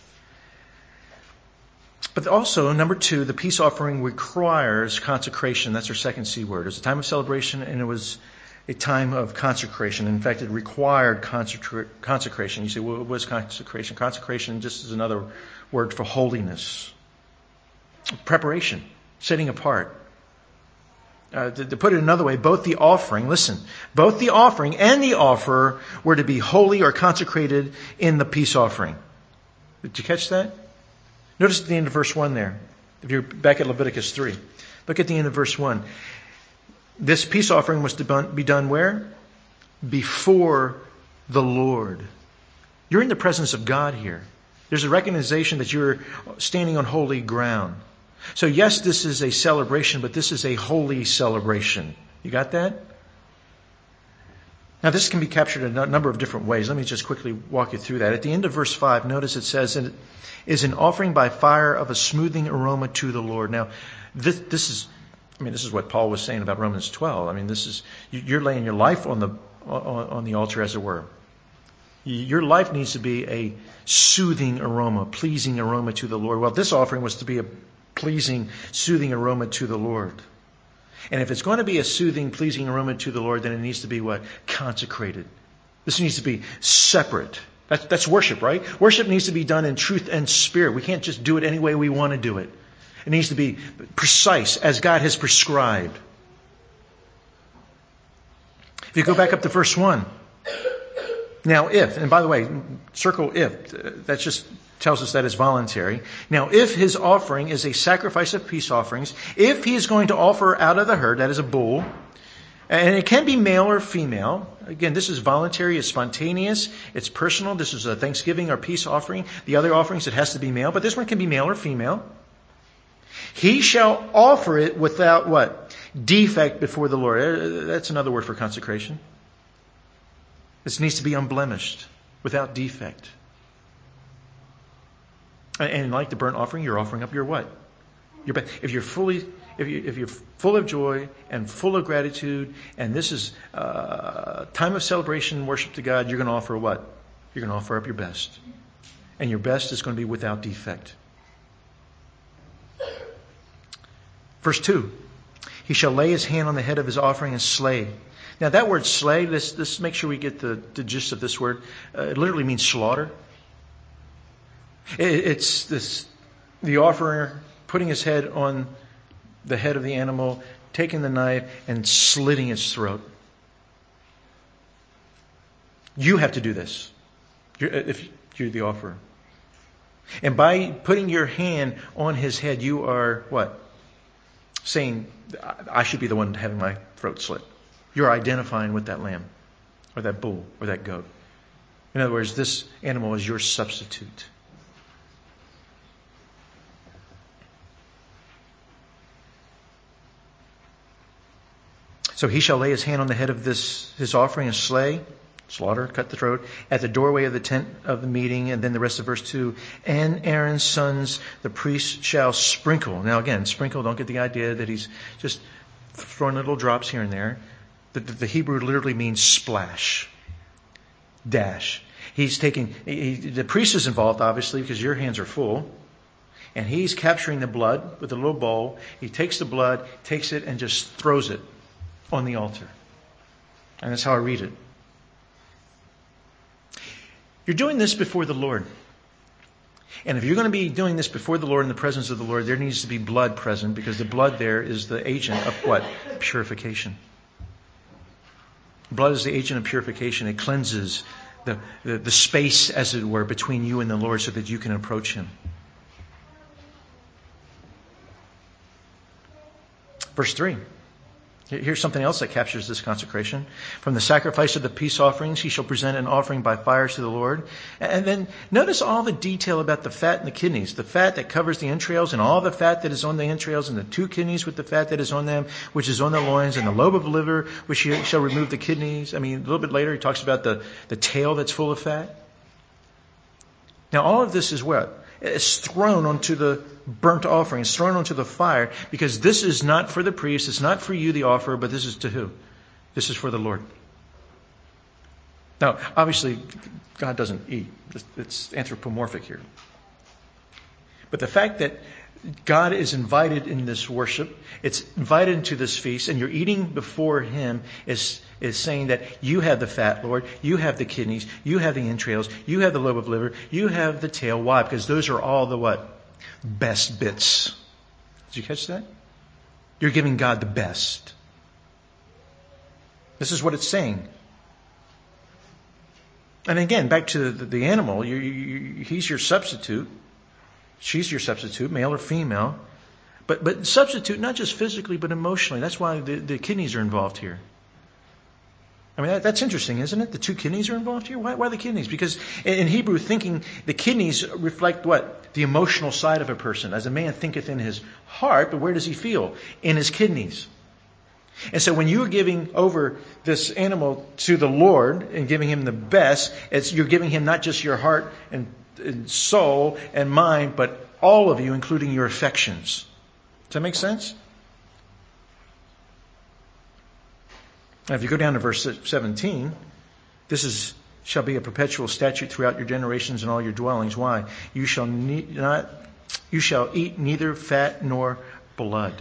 But also, number 2, the peace offering requires consecration. That's our second C word. It was a time of celebration, and it was a time of consecration. In fact, it required consecration. You say, well, what was consecration? Consecration just is another word for holiness. Preparation, setting apart. To put it another way, both the offering and the offerer were to be holy or consecrated in the peace offering. Did you catch that? Notice at the end of verse 1 there. If you're back at Leviticus 3. Look at the end of verse 1. This peace offering was to be done where? Before the Lord. You're in the presence of God here. There's a recognition that you're standing on holy ground. So yes, this is a celebration, but this is a holy celebration. You got that? Now this can be captured in a number of different ways. Let me just quickly walk you through that. At the end of verse 5, notice it says, "It is an offering by fire of a smoothing aroma to the Lord." Now, this is what Paul was saying about Romans 12. You're laying your life on the altar, as it were. Your life needs to be a soothing aroma, pleasing aroma to the Lord. Well, this offering was to be a pleasing, soothing aroma to the Lord. And if it's going to be a soothing, pleasing aroma to the Lord, then it needs to be what? Consecrated. This needs to be separate. That's worship, right? Worship needs to be done in truth and spirit. We can't just do it any way we want to do it. It needs to be precise as God has prescribed. If you go back up to verse 1. Now if, and by the way, circle if, that just tells us that it's voluntary. Now if his offering is a sacrifice of peace offerings, if he is going to offer out of the herd, that is a bull, and it can be male or female. Again, this is voluntary, it's spontaneous, it's personal. This is a Thanksgiving or peace offering. The other offerings, it has to be male, but this one can be male or female. He shall offer it without what? Defect before the Lord. That's another word for consecration. This needs to be unblemished, without defect. And like the burnt offering, you're offering up your what? Your best. If you're full of joy and full of gratitude, and this is a time of celebration and worship to God, you're going to offer what? You're going to offer up your best. And your best is going to be without defect. Verse 2. He shall lay his hand on the head of his offering and slay. Now that word slay, let's make sure we get the gist of this word. It literally means slaughter. It's the offerer putting his head on the head of the animal, taking the knife and slitting its throat. You have to do this if you're the offerer. And by putting your hand on his head, you are what? Saying, I should be the one having my throat slit. You're identifying with that lamb or that bull or that goat. In other words, this animal is your substitute. So he shall lay his hand on the head of his offering and slaughter, cut the throat, at the doorway of the tent of the meeting. And then the rest of verse 2, and Aaron's sons, the priest, shall sprinkle. Now again, sprinkle, don't get the idea that he's just throwing little drops here and there. The Hebrew literally means splash, dash. The priest is involved, obviously, because your hands are full. And he's capturing the blood with a little bowl. He takes the blood, takes it, and just throws it on the altar. And that's how I read it. You're doing this before the Lord. And if you're going to be doing this before the Lord in the presence of the Lord, there needs to be blood present, because the blood there is the agent of what? Purification. Blood is the agent of purification. It cleanses the space, as it were, between you and the Lord so that you can approach Him. Verse 3. Here's something else that captures this consecration. From the sacrifice of the peace offerings, he shall present an offering by fire to the Lord. And then notice all the detail about the fat and the kidneys. The fat that covers the entrails and all the fat that is on the entrails, and the 2 kidneys with the fat that is on them, which is on the loins, and the lobe of the liver, which shall remove the kidneys. A little bit later he talks about the tail that's full of fat. Now all of this is what? It's thrown onto the burnt offering. It's thrown onto the fire, because this is not for the priest. It's not for you, the offerer, but this is to who? This is for the Lord. Now, obviously, God doesn't eat. It's anthropomorphic here. But the fact that God is invited in this worship, it's invited into this feast, and you're eating before Him is saying that you have the fat, Lord, you have the kidneys, you have the entrails, you have the lobe of liver, you have the tail. Why? Because those are all the what? Best bits. Did you catch that? You're giving God the best. This is what it's saying. And again, back to the animal, he's your substitute. She's your substitute, male or female. But substitute not just physically, but emotionally. That's why the kidneys are involved here. I mean, that's interesting, isn't it? The two kidneys are involved here. Why the kidneys? Because in Hebrew thinking, the kidneys reflect what? The emotional side of a person. As a man thinketh in his heart, but where does he feel? In his kidneys. And so when you're giving over this animal to the Lord and giving him the best, you're giving him not just your heart and soul and mind, but all of you, including your affections. Does that make sense? Now, if you go down to verse 17, this shall be a perpetual statute throughout your generations and all your dwellings. Why? You shall eat neither fat nor blood.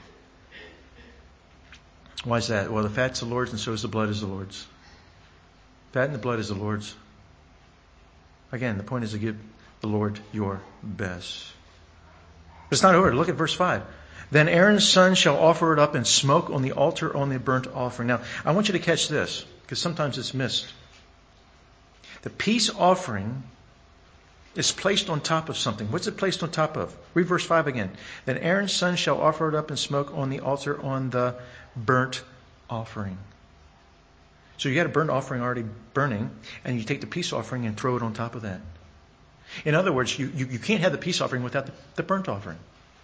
Why is that? Well, the fat's the Lord's, and so is the blood is the Lord's. Fat and the blood is the Lord's. Again, the point is to give the Lord your best. But it's not over. Look at verse 5. Then Aaron's son shall offer it up in smoke on the altar on the burnt offering. Now, I want you to catch this, because sometimes it's missed. The peace offering is placed on top of something. What's it placed on top of? Read verse 5 again. Then Aaron's son shall offer it up in smoke on the altar on the burnt offering. So you got a burnt offering already burning, and you take the peace offering and throw it on top of that. In other words, you can't have the peace offering without the burnt offering.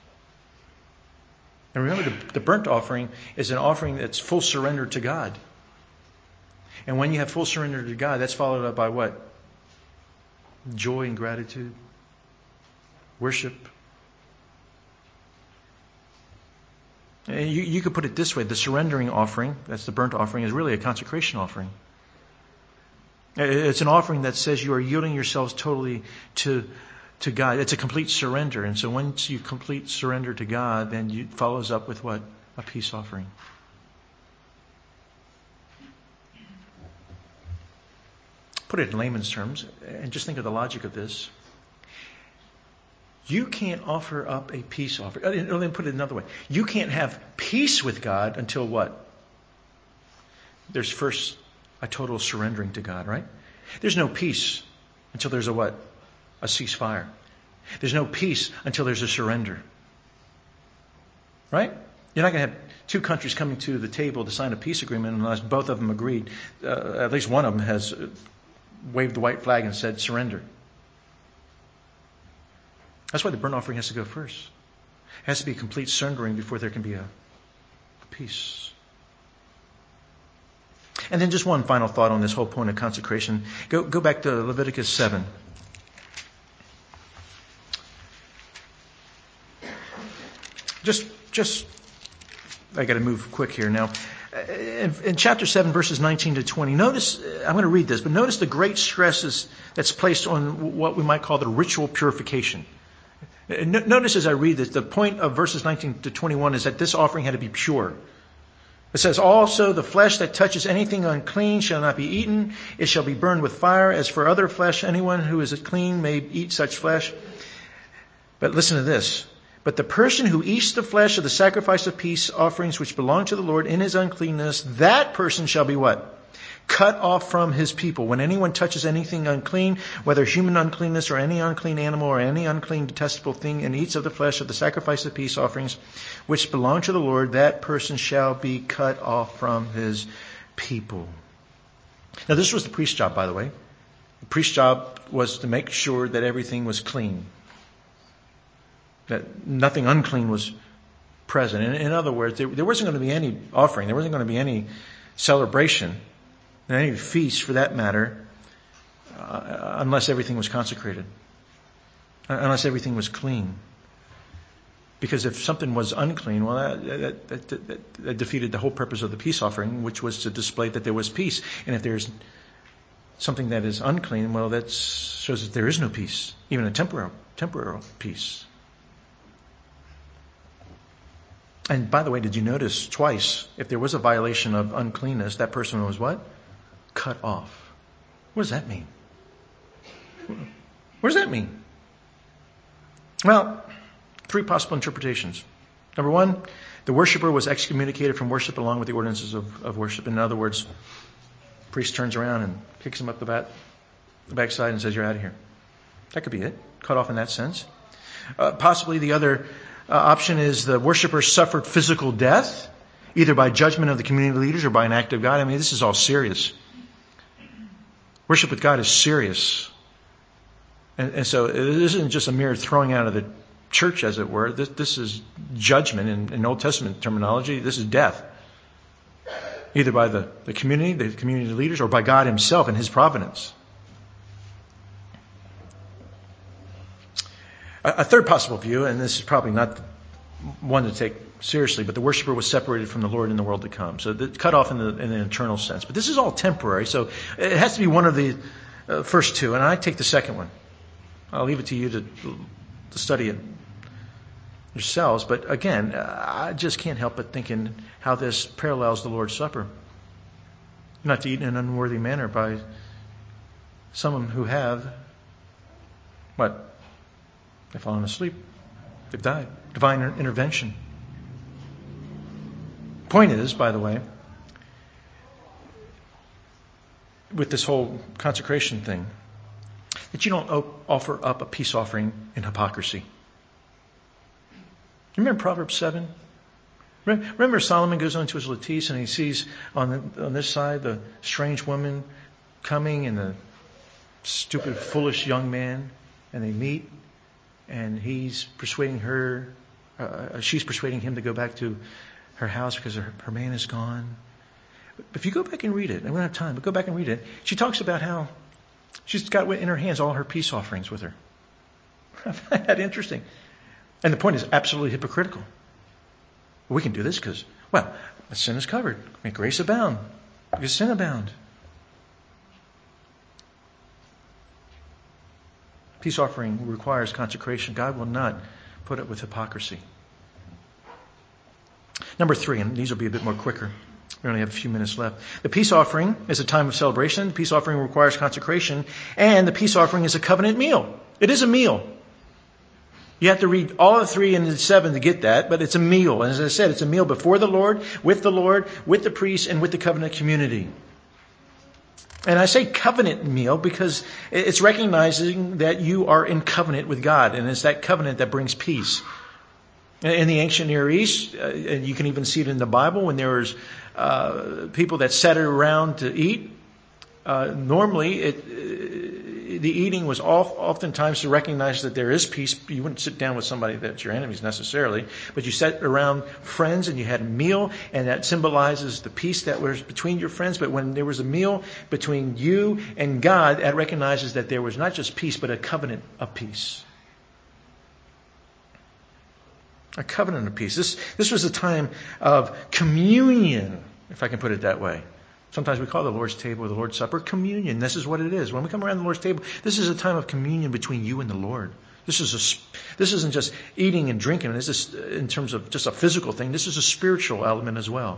And remember, the burnt offering is an offering that's full surrender to God. And when you have full surrender to God, that's followed up by what? Joy and gratitude. Worship. And you could put it this way. The surrendering offering, that's the burnt offering, is really a consecration offering. It's an offering that says you are yielding yourselves totally to God. It's a complete surrender. And so once you complete surrender to God, then it follows up with what? A peace offering. Put it in layman's terms, and just think of the logic of this. You can't offer up a peace offering. Let me put it another way. You can't have peace with God until what? There's first a total surrendering to God, right? There's no peace until there's a what? A ceasefire. There's no peace until there's a surrender. Right? You're not going to have two countries coming to the table to sign a peace agreement unless both of them agreed. At least one of them has waved the white flag and said surrender. That's why the burnt offering has to go first. It has to be a complete surrendering before there can be a peace. And then just one final thought on this whole point of consecration. Go back to Leviticus 7. Just, I got to move quick here now. In chapter 7, verses 19 to 20, notice, I'm going to read this, but notice the great stresses that's placed on what we might call the ritual purification. Notice as I read this, the point of verses 19 to 21 is that this offering had to be pure. It says, also the flesh that touches anything unclean shall not be eaten. It shall be burned with fire. As for other flesh, anyone who is clean may eat such flesh. But listen to this. But the person who eats the flesh of the sacrifice of peace offerings which belong to the Lord in his uncleanness, that person shall be what? Cut off from his people. When anyone touches anything unclean, whether human uncleanness or any unclean animal or any unclean detestable thing, and eats of the flesh of the sacrifice of peace offerings which belong to the Lord, that person shall be cut off from his people. Now this was the priest's job, by the way. The priest's job was to make sure that everything was clean. That nothing unclean was present. In other words, there wasn't going to be any offering. There wasn't going to be any celebration, any feast for that matter, unless everything was consecrated. Unless everything was clean. Because if something was unclean, well, that defeated the whole purpose of the peace offering, which was to display that there was peace. And if there's something that is unclean, well, that shows that there is no peace, even a temporal peace. And by the way, did you notice twice, if there was a violation of uncleanness, that person was what? Cut off. What does that mean? What does that mean? Well, three possible interpretations. Number one, the worshiper was excommunicated from worship along with the ordinances of worship. In other words, the priest turns around and kicks him up the backside and says, you're out of here. That could be it. Cut off in that sense. Possibly the other option is the worshiper suffered physical death, either by judgment of the community leaders or by an act of God. I mean, this is all serious. Worship with God is serious. And so this isn't just a mere throwing out of the church, as it were. This is judgment in Old Testament terminology. This is death. Either by the community leaders, or by God himself and his providence. A third possible view, and this is probably not one to take seriously, but the worshiper was separated from the Lord in the world to come. So cut off in an eternal sense. But this is all temporary, so it has to be one of the first two, and I take the second one. I'll leave it to you to study it yourselves. But again, I just can't help but thinking how this parallels the Lord's Supper. Not to eat in an unworthy manner by some who have, what? They've fallen asleep. They've died. Divine intervention. Point is, by the way, with this whole consecration thing, that you don't offer up a peace offering in hypocrisy. You remember Proverbs 7? Remember Solomon goes on to his lattice and he sees on this side the strange woman coming and the stupid, foolish young man, and they meet, and he's persuading her, she's persuading him to go back to her house because her man is gone. But if you go back and read it, and we don't have time, but go back and read it, she talks about how she's got in her hands all her peace offerings with her. I find that interesting. And the point is absolutely hypocritical. We can do this because, well, the sin is covered. Make grace abound because sin abound. Peace offering requires consecration. God will not put it with hypocrisy. Number 3, and these will be a bit more quicker. We only have a few minutes left. The peace offering is a time of celebration. The peace offering requires consecration. And the peace offering is a covenant meal. It is a meal. You have to read all of 3 and 7 to get that, but it's a meal. And as I said, it's a meal before the Lord, with the priest, and with the covenant community. And I say covenant meal because it's recognizing that you are in covenant with God. And it's that covenant that brings peace. In the ancient Near East, and you can even see it in the Bible, when there was people that sat around to eat, normally the eating was oftentimes to recognize that there is peace. You wouldn't sit down with somebody that's your enemies necessarily, but you sat around friends and you had a meal, and that symbolizes the peace that was between your friends. But when there was a meal between you and God, that recognizes that there was not just peace, but a covenant of peace. A covenant of peace. This was a time of communion, if I can put it that way. Sometimes we call the Lord's table or the Lord's Supper communion. This is what it is. When we come around the Lord's table, this is a time of communion between you and the Lord. This isn't just eating and drinking. This is in terms of just a physical thing. This is a spiritual element as well.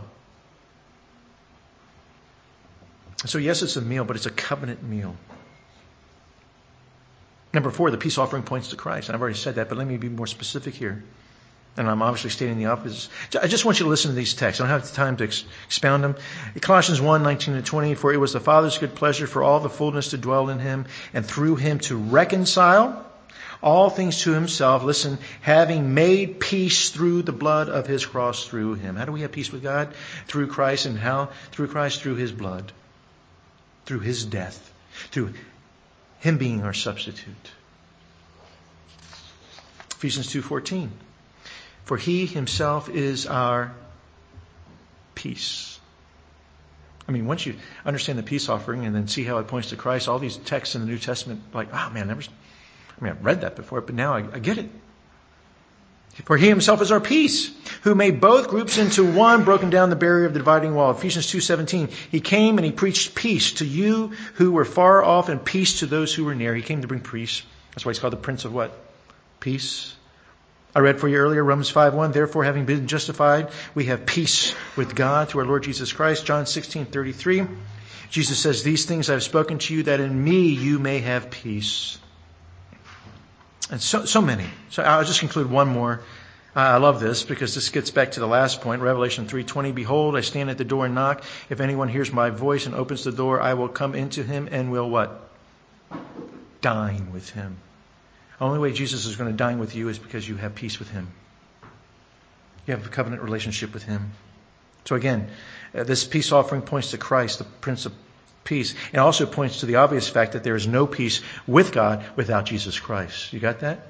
So yes, it's a meal, but it's a covenant meal. Number 4, the peace offering points to Christ. And I've already said that, but let me be more specific here. And I'm obviously stating the opposite. I just want you to listen to these texts. I don't have the time to expound them. Colossians 1:19-20, for it was the Father's good pleasure for all the fullness to dwell in him, and through him to reconcile all things to himself. Listen, having made peace through the blood of his cross through him. How do we have peace with God? Through Christ. And how? Through Christ, through his blood. Through his death. Through him being our substitute. Ephesians 2:14. For he himself is our peace. I mean, once you understand the peace offering and then see how it points to Christ, all these texts in the New Testament, like, oh man, I've read that before, but now I get it. For he himself is our peace, who made both groups into one, broken down the barrier of the dividing wall. Ephesians 2:17. He came and he preached peace to you who were far off and peace to those who were near. He came to bring peace. That's why he's called the Prince of what? Peace. I read for you earlier, Romans 5:1. Therefore, having been justified, we have peace with God through our Lord Jesus Christ. John 16:33. Jesus says, these things I have spoken to you, that in me you may have peace. And so many. So I'll just conclude one more. I love this because this gets back to the last point, Revelation 3:20. Behold, I stand at the door and knock. If anyone hears my voice and opens the door, I will come into him and will what? Dine with him. The only way Jesus is going to dine with you is because you have peace with him. You have a covenant relationship with him. So again, this peace offering points to Christ, the Prince of Peace. It also points to the obvious fact that there is no peace with God without Jesus Christ. You got that?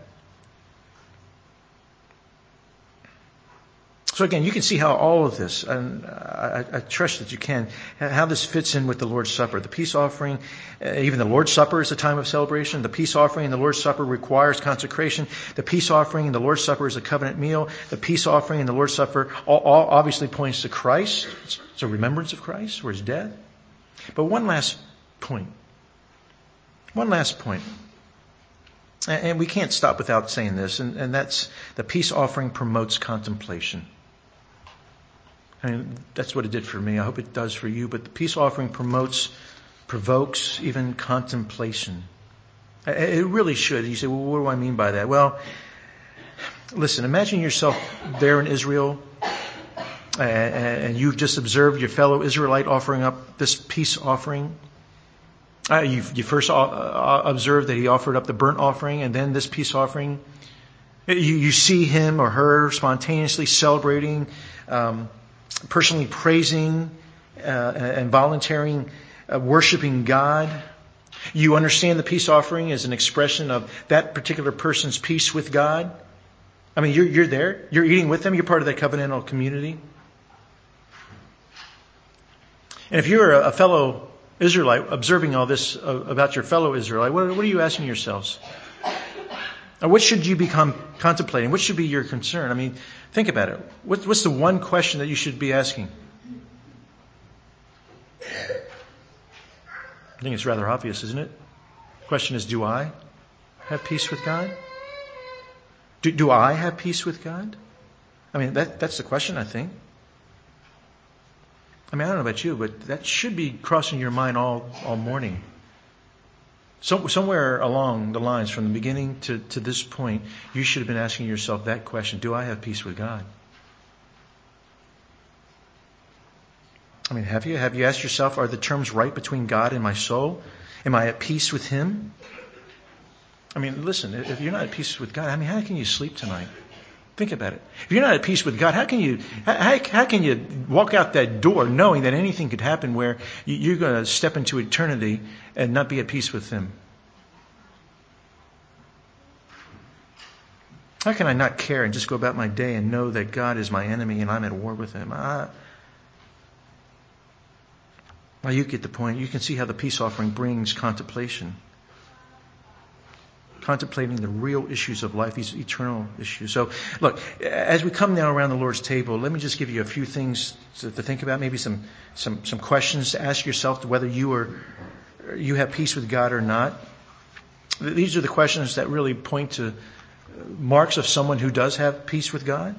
So again, you can see how all of this, and I trust that you can, how this fits in with the Lord's Supper. The peace offering, even the Lord's Supper is a time of celebration. The peace offering in the Lord's Supper requires consecration. The peace offering in the Lord's Supper is a covenant meal. The peace offering in the Lord's Supper all obviously points to Christ. It's a remembrance of Christ or his death. But one last point. One last point. And we can't stop without saying this, and that's the peace offering promotes contemplation. I mean, that's what it did for me. I hope it does for you. But the peace offering provokes even contemplation. It really should. You say, well, what do I mean by that? Well, listen, imagine yourself there in Israel, and you've just observed your fellow Israelite offering up this peace offering. You first observed that he offered up the burnt offering and then this peace offering. You see him or her spontaneously celebrating, personally praising and volunteering, worshiping God. You understand the peace offering as an expression of that particular person's peace with God. I mean, you're there. You're eating with them. You're part of that covenantal community. And if you're a fellow Israelite observing all this about your fellow Israelite, what are you asking yourselves? What should you be contemplating? What should be your concern? I mean, think about it. What's the one question that you should be asking? I think it's rather obvious, isn't it? The question is, do I have peace with God? Do I have peace with God? I mean, that's the question, I think. I mean, I don't know about you, but that should be crossing your mind all morning. So, somewhere along the lines, from the beginning to this point, you should have been asking yourself that question. Do I have peace with God? I mean, have you? Have you asked yourself, are the terms right between God and my soul? Am I at peace with him? I mean, listen, if you're not at peace with God, I mean, how can you sleep tonight? Think about it. If you're not at peace with God, how can you walk out that door knowing that anything could happen where you're going to step into eternity and not be at peace with him? How can I not care and just go about my day and know that God is my enemy and I'm at war with him? Well, you get the point. You can see how the peace offering brings contemplation. Contemplating the real issues of life, these eternal issues. So, look, as we come now around the Lord's table, let me just give you a few things to think about, maybe some questions to ask yourself to whether you have peace with God or not. These are the questions that really point to marks of someone who does have peace with God.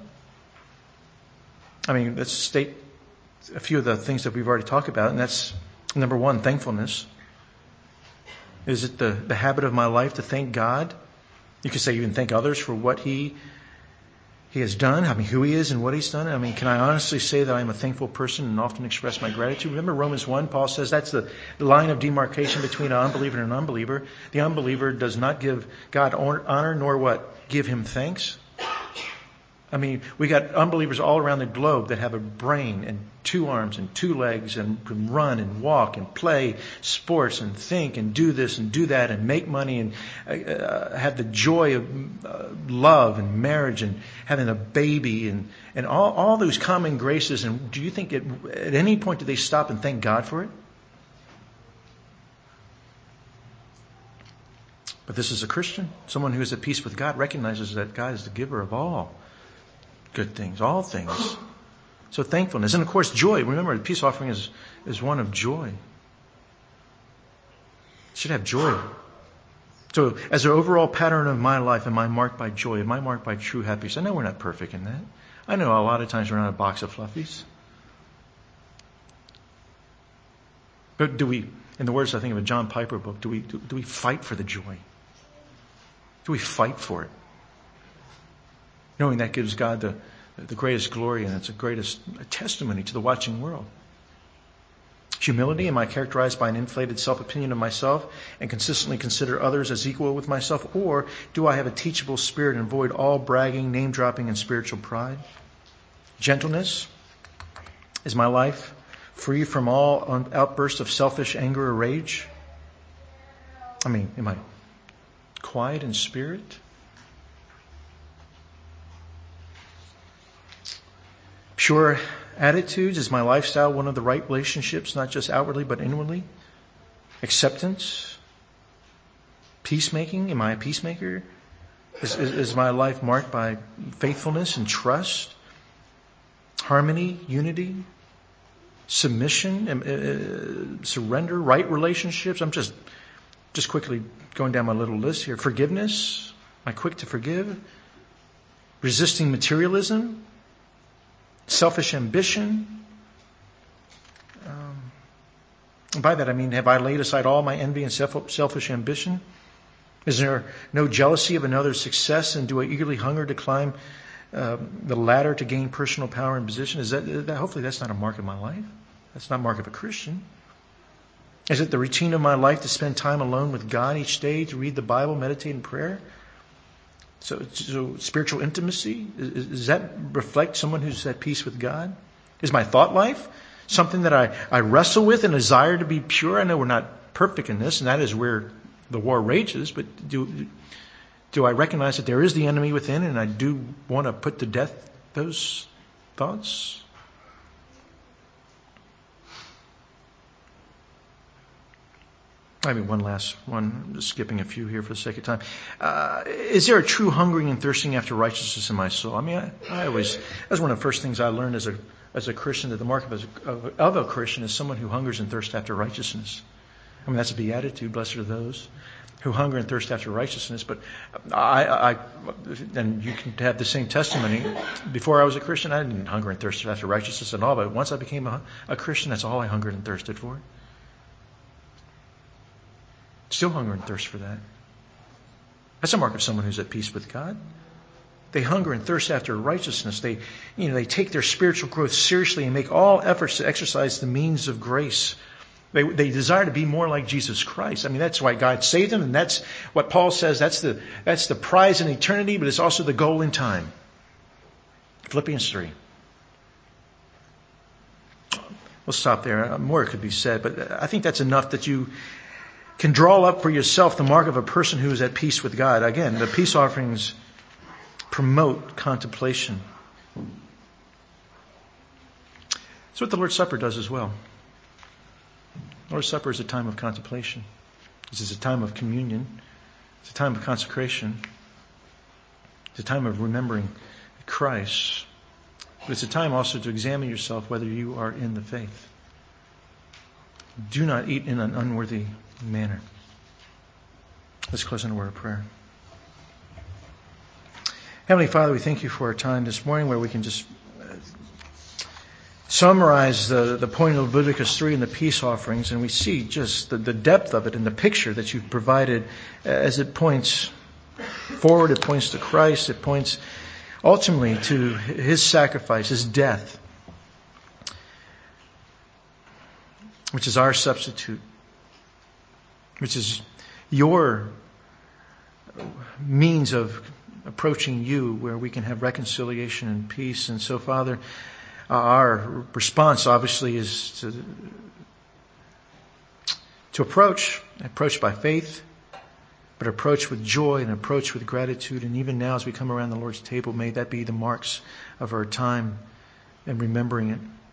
I mean, let's state a few of the things that we've already talked about, and that's number one, thankfulness. Is it the habit of my life to thank God? You could say you can thank others for what He has done, I mean, who He is and what He's done. I mean, can I honestly say that I'm a thankful person and often express my gratitude? Remember Romans 1, Paul says that's the line of demarcation between an unbeliever and an unbeliever. The unbeliever does not give God honor nor what? Give Him thanks. I mean, we got unbelievers all around the globe that have a brain and 2 arms and 2 legs and can run and walk and play sports and think and do this and do that and make money and have the joy of love and marriage and having a baby and all those common graces. And do you think at any point do they stop and thank God for it? But this is a Christian. Someone who is at peace with God recognizes that God is the giver of all good things, all things. So thankfulness. And of course, joy. Remember, the peace offering is one of joy. It should have joy. So as an overall pattern of my life, am I marked by joy? Am I marked by true happiness? I know we're not perfect in that. I know a lot of times we're not a box of fluffies. But do we, in the words I think of a John Piper book, do we fight for the joy? Do we fight for it? knowing that gives God the greatest glory and it's the greatest testimony to the watching world. Humility, am I characterized by an inflated self-opinion of myself and consistently consider others as equal with myself? Or do I have a teachable spirit and avoid all bragging, name-dropping, and spiritual pride? Gentleness, is my life free from all outbursts of selfish anger or rage? Am I quiet in spirit? Pure attitudes, is my lifestyle one of the right relationships, not just outwardly but inwardly? Acceptance, peacemaking, am I a peacemaker? Is my life marked by faithfulness and trust, harmony, unity, submission, surrender, right relationships? I'm just quickly going down my little list here. Forgiveness, am I quick to forgive? Resisting materialism, selfish ambition. And by that I mean, have I laid aside all my envy and selfish ambition? Is there no jealousy of another's success, and do I eagerly hunger to climb the ladder to gain personal power and position? Is that hopefully that's not a mark of my life. That's not a mark of a Christian. Is it the routine of my life to spend time alone with God each day, to read the Bible, meditate in prayer? So spiritual intimacy, does that reflect someone who's at peace with God? Is my thought life something that I wrestle with and desire to be pure? I know we're not perfect in this, and that is where the war rages, but do I recognize that there is the enemy within, and I do want to put to death those thoughts? Maybe one last one. I'm just skipping a few here for the sake of time. Is there a true hungering and thirsting after righteousness in my soul? I always, that's one of the first things I learned as a Christian, that the mark of a Christian is someone who hungers and thirsts after righteousness. That's a beatitude. Blessed are those who hunger and thirst after righteousness. But and you can have the same testimony. Before I was a Christian, I didn't hunger and thirst after righteousness at all. But once I became a Christian, that's all I hungered and thirsted for. Still hunger and thirst for that. That's a mark of someone who's at peace with God. They hunger and thirst after righteousness. They take their spiritual growth seriously and make all efforts to exercise the means of grace. They desire to be more like Jesus Christ. That's why God saved them, and that's what Paul says. That's the prize in eternity, but it's also the goal in time. Philippians 3. We'll stop there. More could be said, but I think that's enough that you can draw up for yourself the mark of a person who is at peace with God. Again, the peace offerings promote contemplation. That's what the Lord's Supper does as well. The Lord's Supper is a time of contemplation. This is a time of communion. It's a time of consecration. It's a time of remembering Christ. But it's a time also to examine yourself whether you are in the faith. Do not eat in an unworthy manner. Let's close in a word of prayer. Heavenly Father, we thank you for our time this morning where we can just summarize the point of Leviticus 3 and the peace offerings, and we see just the depth of it and the picture that you've provided as it points forward, it points to Christ, it points ultimately to His sacrifice, His death, which is our substitute, which is your means of approaching you where we can have reconciliation and peace. And so, Father, our response obviously is to approach by faith, but approach with joy and approach with gratitude. And even now as we come around the Lord's table, may that be the marks of our time and remembering it.